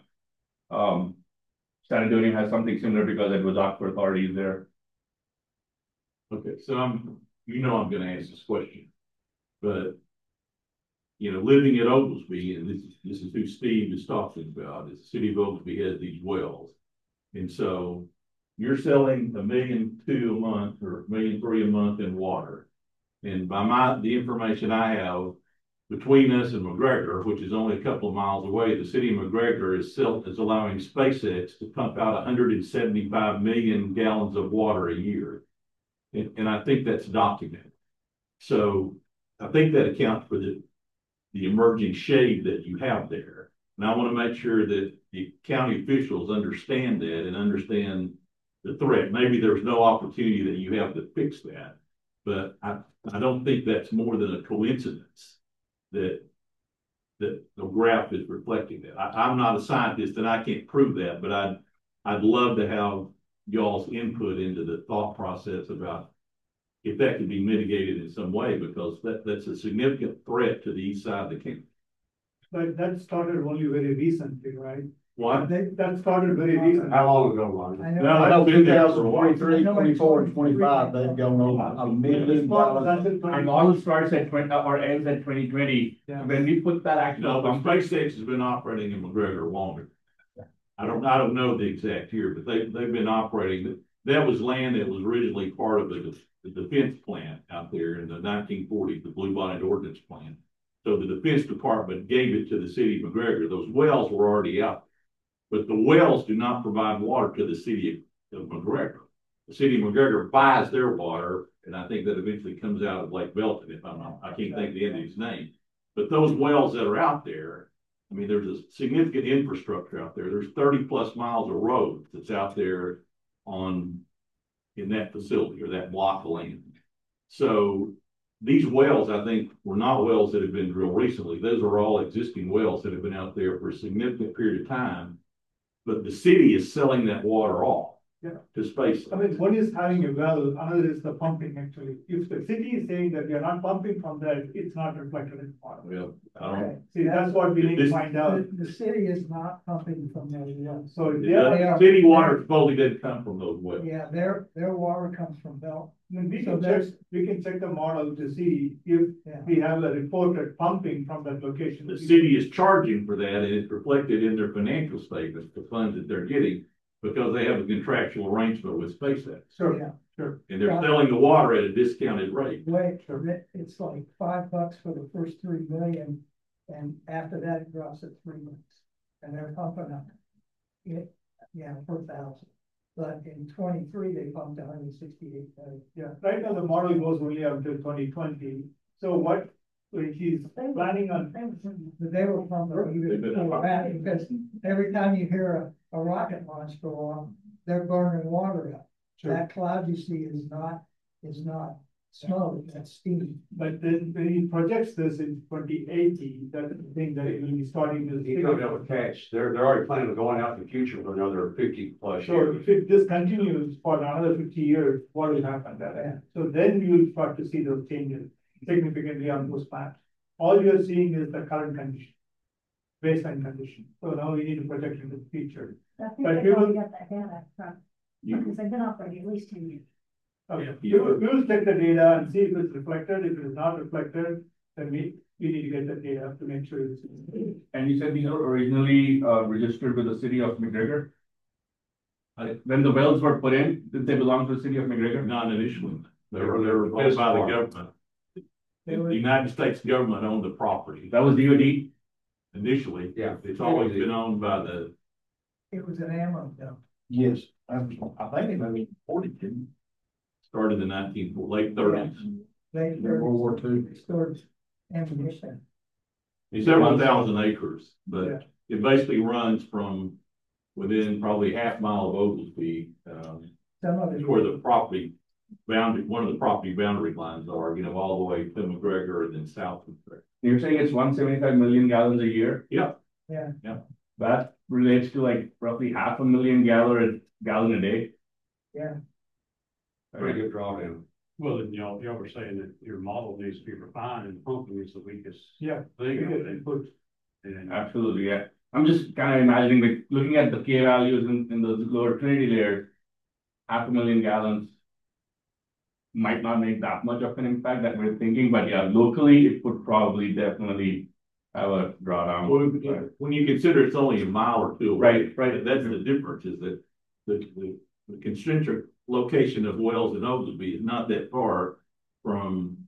San Antonio has something similar because it was Aqua Authority there. Okay, so I'm gonna ask this question, but living at Oglesby, and this is who Steve is talking about, is the city of Oglesby has these wells. And so you're selling $1.2 million a month or $1.3 million a month in water. And by the information I have, between us and McGregor, which is only a couple of miles away, the city of McGregor is allowing SpaceX to pump out 175 million gallons of water a year. And I think that's documented. So I think that accounts for the emerging shade that you have there. And I want to make sure that the county officials understand that and understand the threat. Maybe there's no opportunity that you have to fix that, but I don't think that's more than a coincidence that the graph is reflecting that. I'm not a scientist and I can't prove that, but I'd love to have y'all's input into the thought process about if that could be mitigated in some way, because that's a significant threat to the east side of the county. But that started only very recently, right? What? That started very recently. How long ago, Ron? I know. No, I that's know been there for a 2023, while. 24, and 25, they've gone over $1 million. Our model starts at 20 or ends at 2020. Yeah. When we put that actual No, but SpaceX has been operating in McGregor longer. I don't know the exact year, but they've been operating. That was land that was originally part of the defense plant out there in the 1940s, the Blue Bonnet Ordnance Plant. So the Defense Department gave it to the city of McGregor. Those wells were already out there, but the wells do not provide water to the city of McGregor. The city of McGregor buys their water, and I think that eventually comes out of Lake Belton, if I'm not, I can't think of the Indian's name. But those wells that are out there, I mean, there's a significant infrastructure out there. There's 30 plus miles of road that's out there in that facility or that block of land. So these wells, I think, were not wells that have been drilled recently. Those are all existing wells that have been out there for a significant period of time. But the city is selling that water off to SpaceX. I mean, one is having a well, another is the pumping actually. If the city is saying that we are not pumping from that, it's not reflected in the water. Well, I don't. See, that's what we need to find out. The city is not pumping from those wells. So The yeah, city water supposedly didn't come from those wells. Yeah, their water comes from Bell. we So can check the model to see if we have a reported pumping from that location. The city is charging for that, and it's reflected in their financial statements, the funds that they're getting, because they have a contractual arrangement with SpaceX. Sure, Yeah. sure. And they're selling the water at a discounted rate. Wait, it's like $5 for the first 3 million, and after that it drops at $3. And they're pumping up it, per thousand. But in 23, they pumped 168 million. Yeah, right now the model goes only up to 2020. So what he's planning on, But they were pumping even before that, because every time you hear a rocket launch go off, they're burning water up. Sure. That cloud you see is not smoke, that's steam. but then when he projects this in 2080, that's the thing that it will be starting to. You don't have a catch. They're already planning on going out in the future for another 50 plus So years. if this continues for another 50 years, what will happen there? So then you will start to see those changes significantly on those maps. All you're seeing is the current condition, baseline condition. So now we need to project into the future. I think But they've we already will- got that data from, because they've been operating at least 10 years. Okay, Yeah. we will check the data and see if it's reflected. If it is not reflected, then we need to get the data to make sure it's. And you said these are originally registered with the city of McGregor? When the wells were put in, did they belong to the city of McGregor? Not initially. They were owned by the government. The United States government owned the property That was DOD? initially. Yeah. It's always been owned by the, It was an ammo dump. Yes, I think it may be 42. started in late 30s. Later, World War II. stored ammunition. It's several thousand acres, but it basically runs from within probably half mile of Oglesby, Some of it. where the property boundary, one of the property boundary lines are, all the way to McGregor and then south of McGregor. You're saying it's 175 million gallons a year? Yeah. Yeah. Yeah. That relates to like roughly 500,000 gallon a day. Yeah. Pretty good drawdown. Well, and y'all were saying that your model needs to be refined, and pumping is the weakest Yeah. thing. And Absolutely, yeah. I'm just kind of imagining, like, looking at the K values in the lower Trinity layers, 500,000 gallons might not make that much of an impact that we're thinking, but yeah, locally, it would probably definitely have a drawdown. Well, when you consider it's only a mile or two away, Right. that's the difference, is that the concentric location of wells in Oglesby is not that far from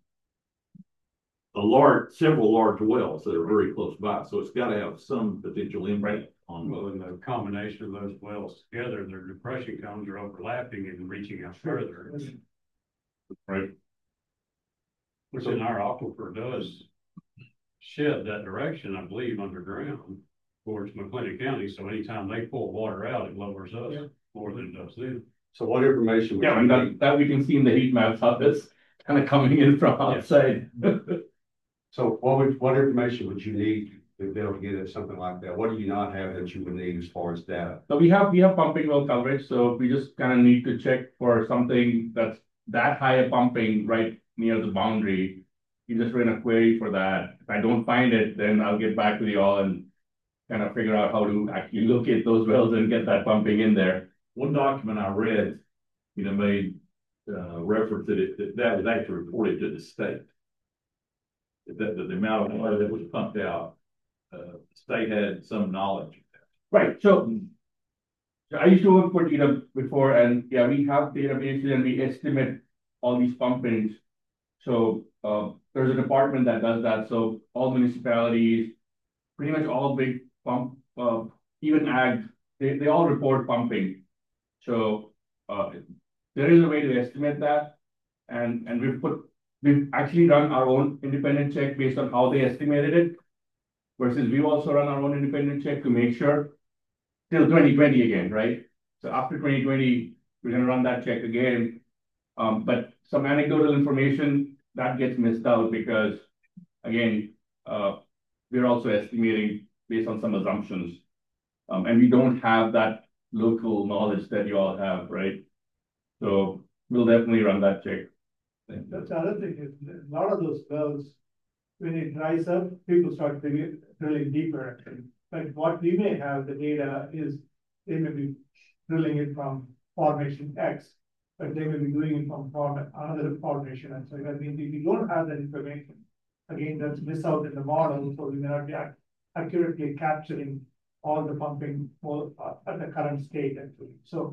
several large wells that are very close by, so it's gotta have some potential impact on. well, in the combination of those wells together, their depression cones are overlapping and reaching out further. Right. Which in our aquifer does shed that direction, I believe, underground towards McClenny County. So anytime they pull water out, it lowers us more than it does them. So what information? would Yeah, you and need? that we can see in the heat maps how it's kind of coming in from outside. So what information would you need to be able to get at something like that? What do you not have that you would need as far as data? So we have pumping well coverage, so we just kind of need to check for something that's that high a pumping right near the boundary. You just run a query for that. If I don't find it, then I'll get back with you all and kind of figure out how to actually locate those wells and get that pumping in there. One document I read, made reference that was actually reported to the state. That the amount of water that was pumped out, the state had some knowledge of that. Right, so I used to work for DW before, and yeah, we have databases and we estimate all these pumpings. So there's a department that does that. So all municipalities, pretty much all big pump, even ag, they all report pumping. So there is a way to estimate that, and we've actually run our own independent check based on how they estimated it, versus we've also run our own independent check to make sure till 2020 again, right? So after 2020, we're gonna run that check again. But some anecdotal information that gets missed out because, again, we're also estimating based on some assumptions. And we don't have that local knowledge that you all have, right? So we'll definitely run that check. That's the other thing is, a lot of those wells, when it dries up, people start drilling deeper actually. But what we may have, the data is, they may be drilling it from formation X, but they may be doing it from another formation. And so, I mean, if you don't have that information, again, that's missed out in the model, so we may not be accurately capturing all the pumping at the current state actually. So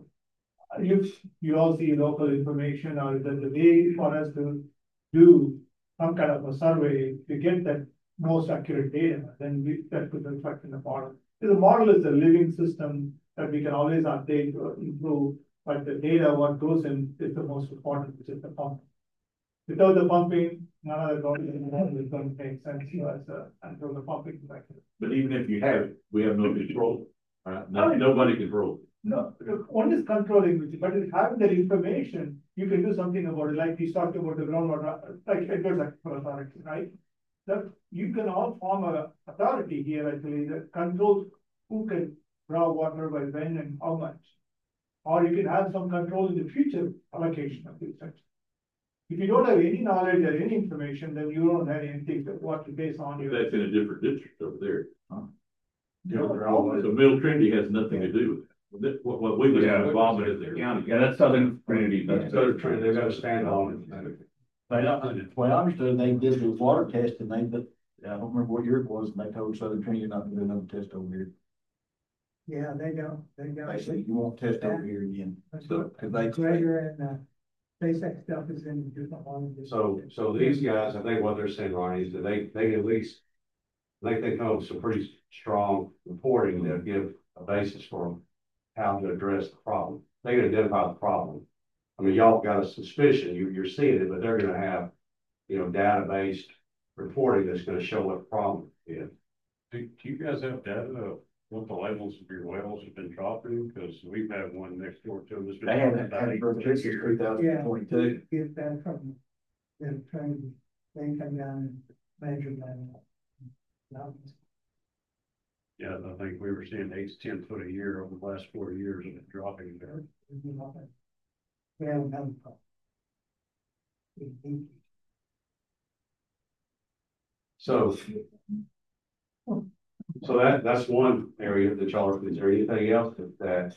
if you all see local information or the way for us to do some kind of a survey to get that most accurate data, then that could reflect in the model. So the model is a living system that we can always update or improve, but the data, what goes in, is the most important, which is the pumping. Without the pumping, none of the model is going to make sense to us until the pumping is accurate. But even if you have it, we have no control, right? Nobody controls it. No, one is controlling, but if having that information, you can do something about it, like he's talking about the groundwater, like Edwards Authority, right? That you can all form a authority here actually that controls who can draw water by when and how much. Or you can have some control in the future allocation of these things. If you don't have any knowledge or any information, then you don't have anything what to base on. That's in a different district over there. Huh? No, So Middle Trinity has nothing to do with it. What we was involved in is the county. Yeah, that's Southern Trinity. That's Southern Trinity, they've got to stand on it. Well, I understood they did the water test and I don't remember what year it was, and they told Southern Trinity not to do another test over here. Yeah, they don't. They said, you won't test over here again. So, cause they. Greater and SpaceX stuff is in different ones. So these guys, I think what they're saying, Ronnie, is that they at least, they come up with some pretty strong reporting that give a basis for how to address the problem. They can identify the problem. I mean, y'all got a suspicion, you're seeing it, but they're gonna have, data-based reporting that's gonna show what the problem is. Do you guys have data of what the levels of your wells have been dropping? Because we've had one next door to them that's been. They haven't had it since 2022. Get that from the train, they come down and measure that. Yeah, I think we were seeing 8 to 10 foot a year over the last 4 years of it dropping there. We haven't had a problem. So. So that's one area that y'all are, is there anything else that?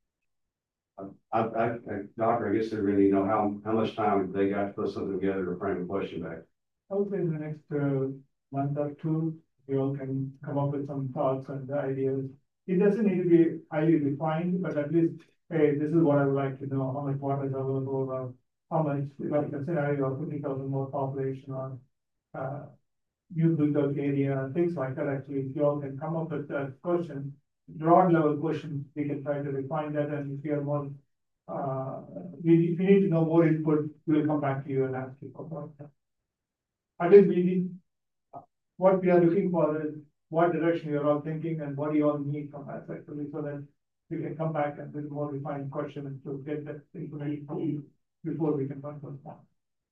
Doctor, I guess they really know how much time they got to put something together to frame a question back. I would say in the next month or two, you all can come up with some thoughts and ideas. It doesn't need to be highly defined, but at least, hey, this is what I would like to know, how much water is available, or how much, like a scenario of 50,000 more population on youth built area, things like that. Actually, if you all can come up with that question, broad level question, we can try to refine that, and if you are more, if you need to know more input, we'll come back to you and ask you for more. I think we need, what we are looking for is what direction you're all thinking and what you all need from us actually, so that we can come back and with more refined questions to get that information from you before we can run those down.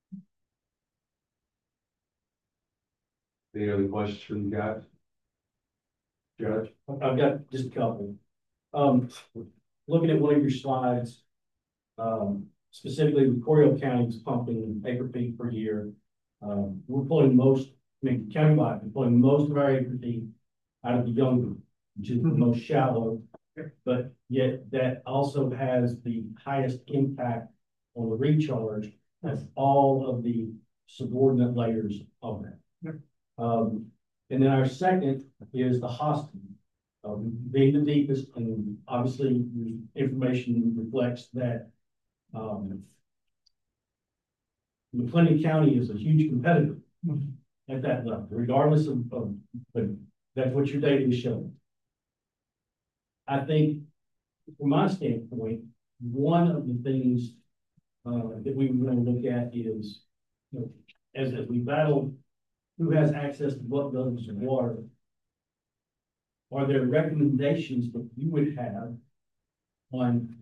Any other questions from you guys? Judge? I've got just a couple. Looking at one of your slides, specifically with Coryell County's pumping acre feet per year. We're pulling most, I mean, countywide, we're pulling most of our acre feet out of the Younger, which is the most shallow, but yet that also has the highest impact on the recharge of all of the subordinate layers of that. And then our second is the Hostin, being the deepest, and obviously the information reflects that McLennan County is a huge competitor at that level, regardless of but that's what your data is showing. I think, from my standpoint, one of the things that we were going to look at is, you know, as we battle who has access to what levels of water, are there recommendations that you would have on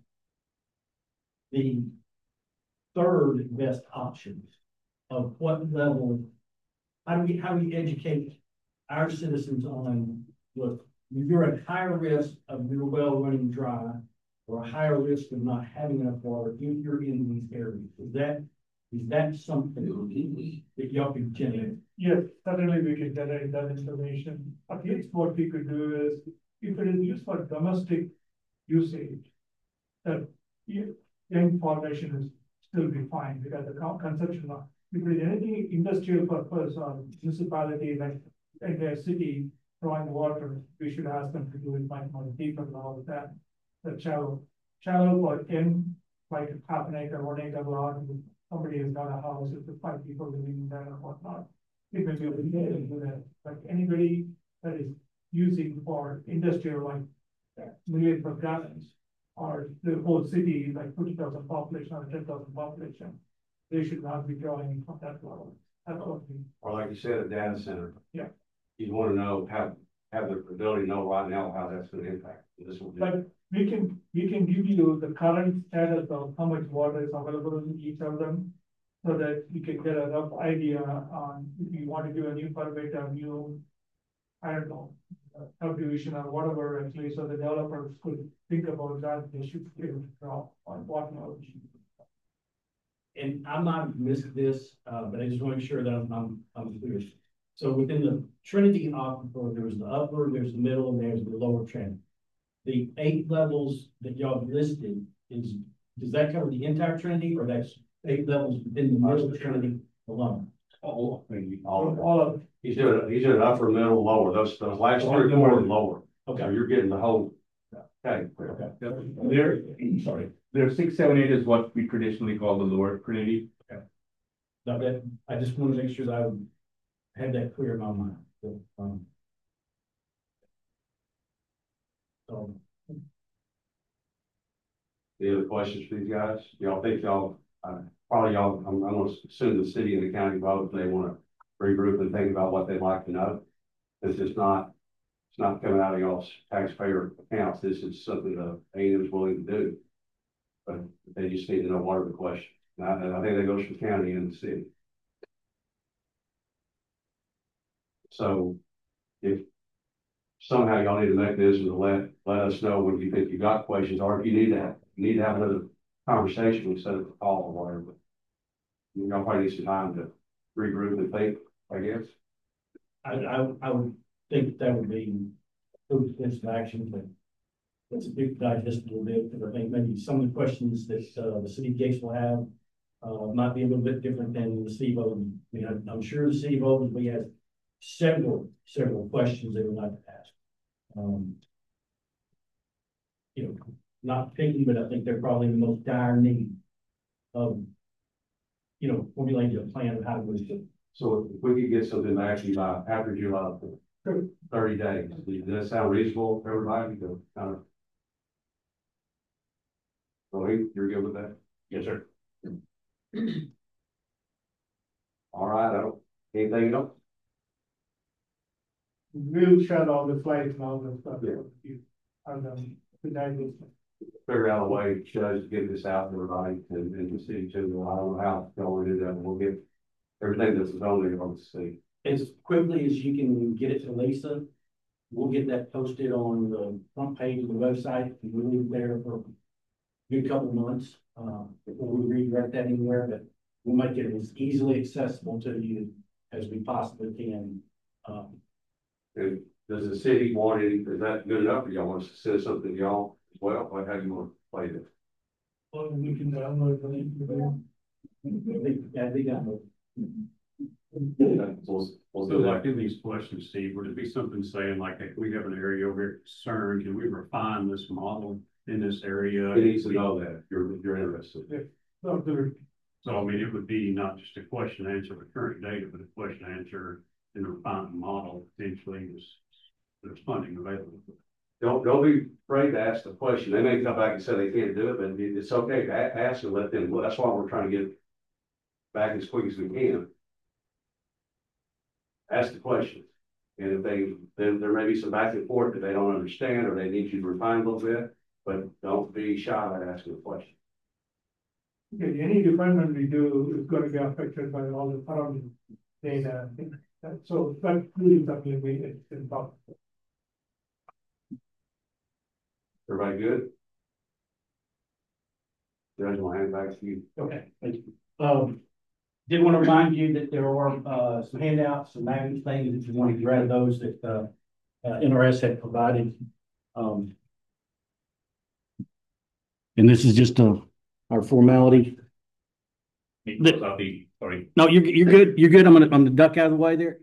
the third best option of what level? How do we educate our citizens on, look, you're at higher risk of your well running dry, or a higher risk of not having enough water if you're in these areas? Is that something that y'all could generate? Yes, certainly we can generate that information. At least what we could do is, if it is used for domestic usage, the young population is still be fine, because the consumption of, if it is anything industrial purpose or municipality, like entire city drawing water, we should ask them to do it much more deeper and all of that. The shallow for like half an acre, 1 acre lot, somebody has got a house with 5 people living in there or whatnot. It may be able to do that. Like anybody that is using for industrial, like millions of gallons, or the whole city, like 50,000 population or 10,000 population, they should not be drawing from that level. Or like you said, a data center. Yeah. You want to know, have the ability to know right now how that's going to impact. This will But we can give you the current status of how much water is available in each of them, so that you can get a rough idea on if you want to do a new permit, a new, I don't know, subdivision or whatever, actually, so the developers could think about that. They should be able to draw on what knowledge. And I might have missed this, but I just want to make sure that I'm clear. So within the Trinity aquifer, there's the upper, there's the middle, and there's the lower Trinity. The 8 levels that y'all listed does that cover the entire Trinity, or that's 8 levels within the middle Trinity alone? all All of it. He's doing upper, middle, lower. Those last 3 or 4 are lower. Okay. So you're getting the whole. Okay. There are 6, 7, 8 is what we traditionally call the lower Trinity. Now that, I just want to make sure that I had that clear in my mind. So, Any other questions for these guys? Y'all think y'all, probably y'all, I'm going to assume the city and the county both, they want to regroup and think about what they'd like to know. This is not, it's not coming out of y'all's taxpayer accounts. This is something that A&M is willing to do. But they just need to know what are the questions. And I think that goes for the county and the city. So if somehow y'all need a mechanism to let us know when you think you got questions, or if you need to have another conversation instead of a call or whatever. You know, probably need some time to regroup and think, I guess. I would think that would be good course of action, but it's a big digest a little bit, because I think maybe some of the questions that, the city of Gates will have, might be a little bit different than the city of Oakland. I mean, I'm sure the city of Oakland, we have several questions they would like to ask. You know, not picky, but I think they're probably the most dire need of, you know, formulating a plan of how to do it. So if we could get something actually by after July, 30 days, does that sound reasonable for everybody to kind of? Rohit, you're good with that? Yes, sir. All right, anything else? We'll shut all the flights and all the stuff. Yeah. The digest. Figure out a way to just get this out to everybody and the city too. I don't know how it's going to do that. We'll get everything that's on there on the city. As quickly as you can get it to Lisa, we'll get that posted on the front page of the website, and we'll leave it there for a good couple of months, before we redirect that anywhere, but we'll make it as easily accessible to you as we possibly can. And does the city want any, is that good enough for y'all? Want us to send something to y'all as well? Like, how do you want to play this? Well, we can download the link. They got it. We'll So do like that. in these questions, Steve, would it be something saying like, if we have an area over here concerned, can we refine this model in this area? It needs to know that if you're interested. So I mean, it would be not just a question answer with current data, but a question answer in a refined model potentially there's funding available. Don't be afraid to ask the question. They may come back and say they can't do it, but it's okay to ask and let them. Well, that's why we're trying to get back as quick as we can. Ask the questions. And if then there may be some back and forth that they don't understand or they need you to refine a little bit, but don't be shy about asking a question. Okay, any department we do is going to be affected by all the surrounding data. So that's really something it's important. Everybody good? Judge, will hand it back to you. Okay, thank you. Did want to remind you that there are, some handouts, some magnets things, if you want to grab those that, NRS had provided. And this is just our formality. Sorry. No, you're good. You're good. I'm gonna duck out of the way there.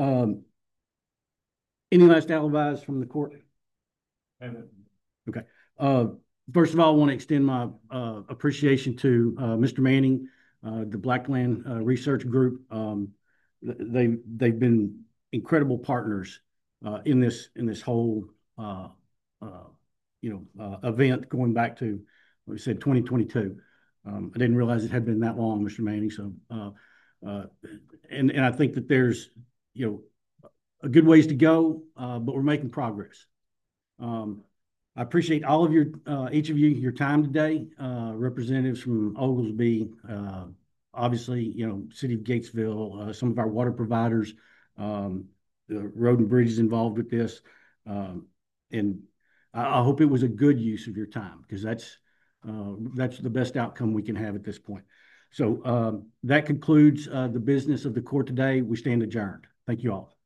Any last alibis from the court? Okay. First of all, I want to extend my appreciation to Mr. Manning, the Blackland Research Group. They've been incredible partners in this whole event going back to, like we said, 2022. I didn't realize it had been that long, Mr. Manning. So, and I think that there's, a good ways to go, but we're making progress. I appreciate all of each of you, your time today. Representatives from Oglesby, obviously, City of Gatesville, some of our water providers, the road and bridges involved with this. And I hope it was a good use of your time, because that's the best outcome we can have at this point. So that concludes the business of the court today. We stand adjourned. Thank you all.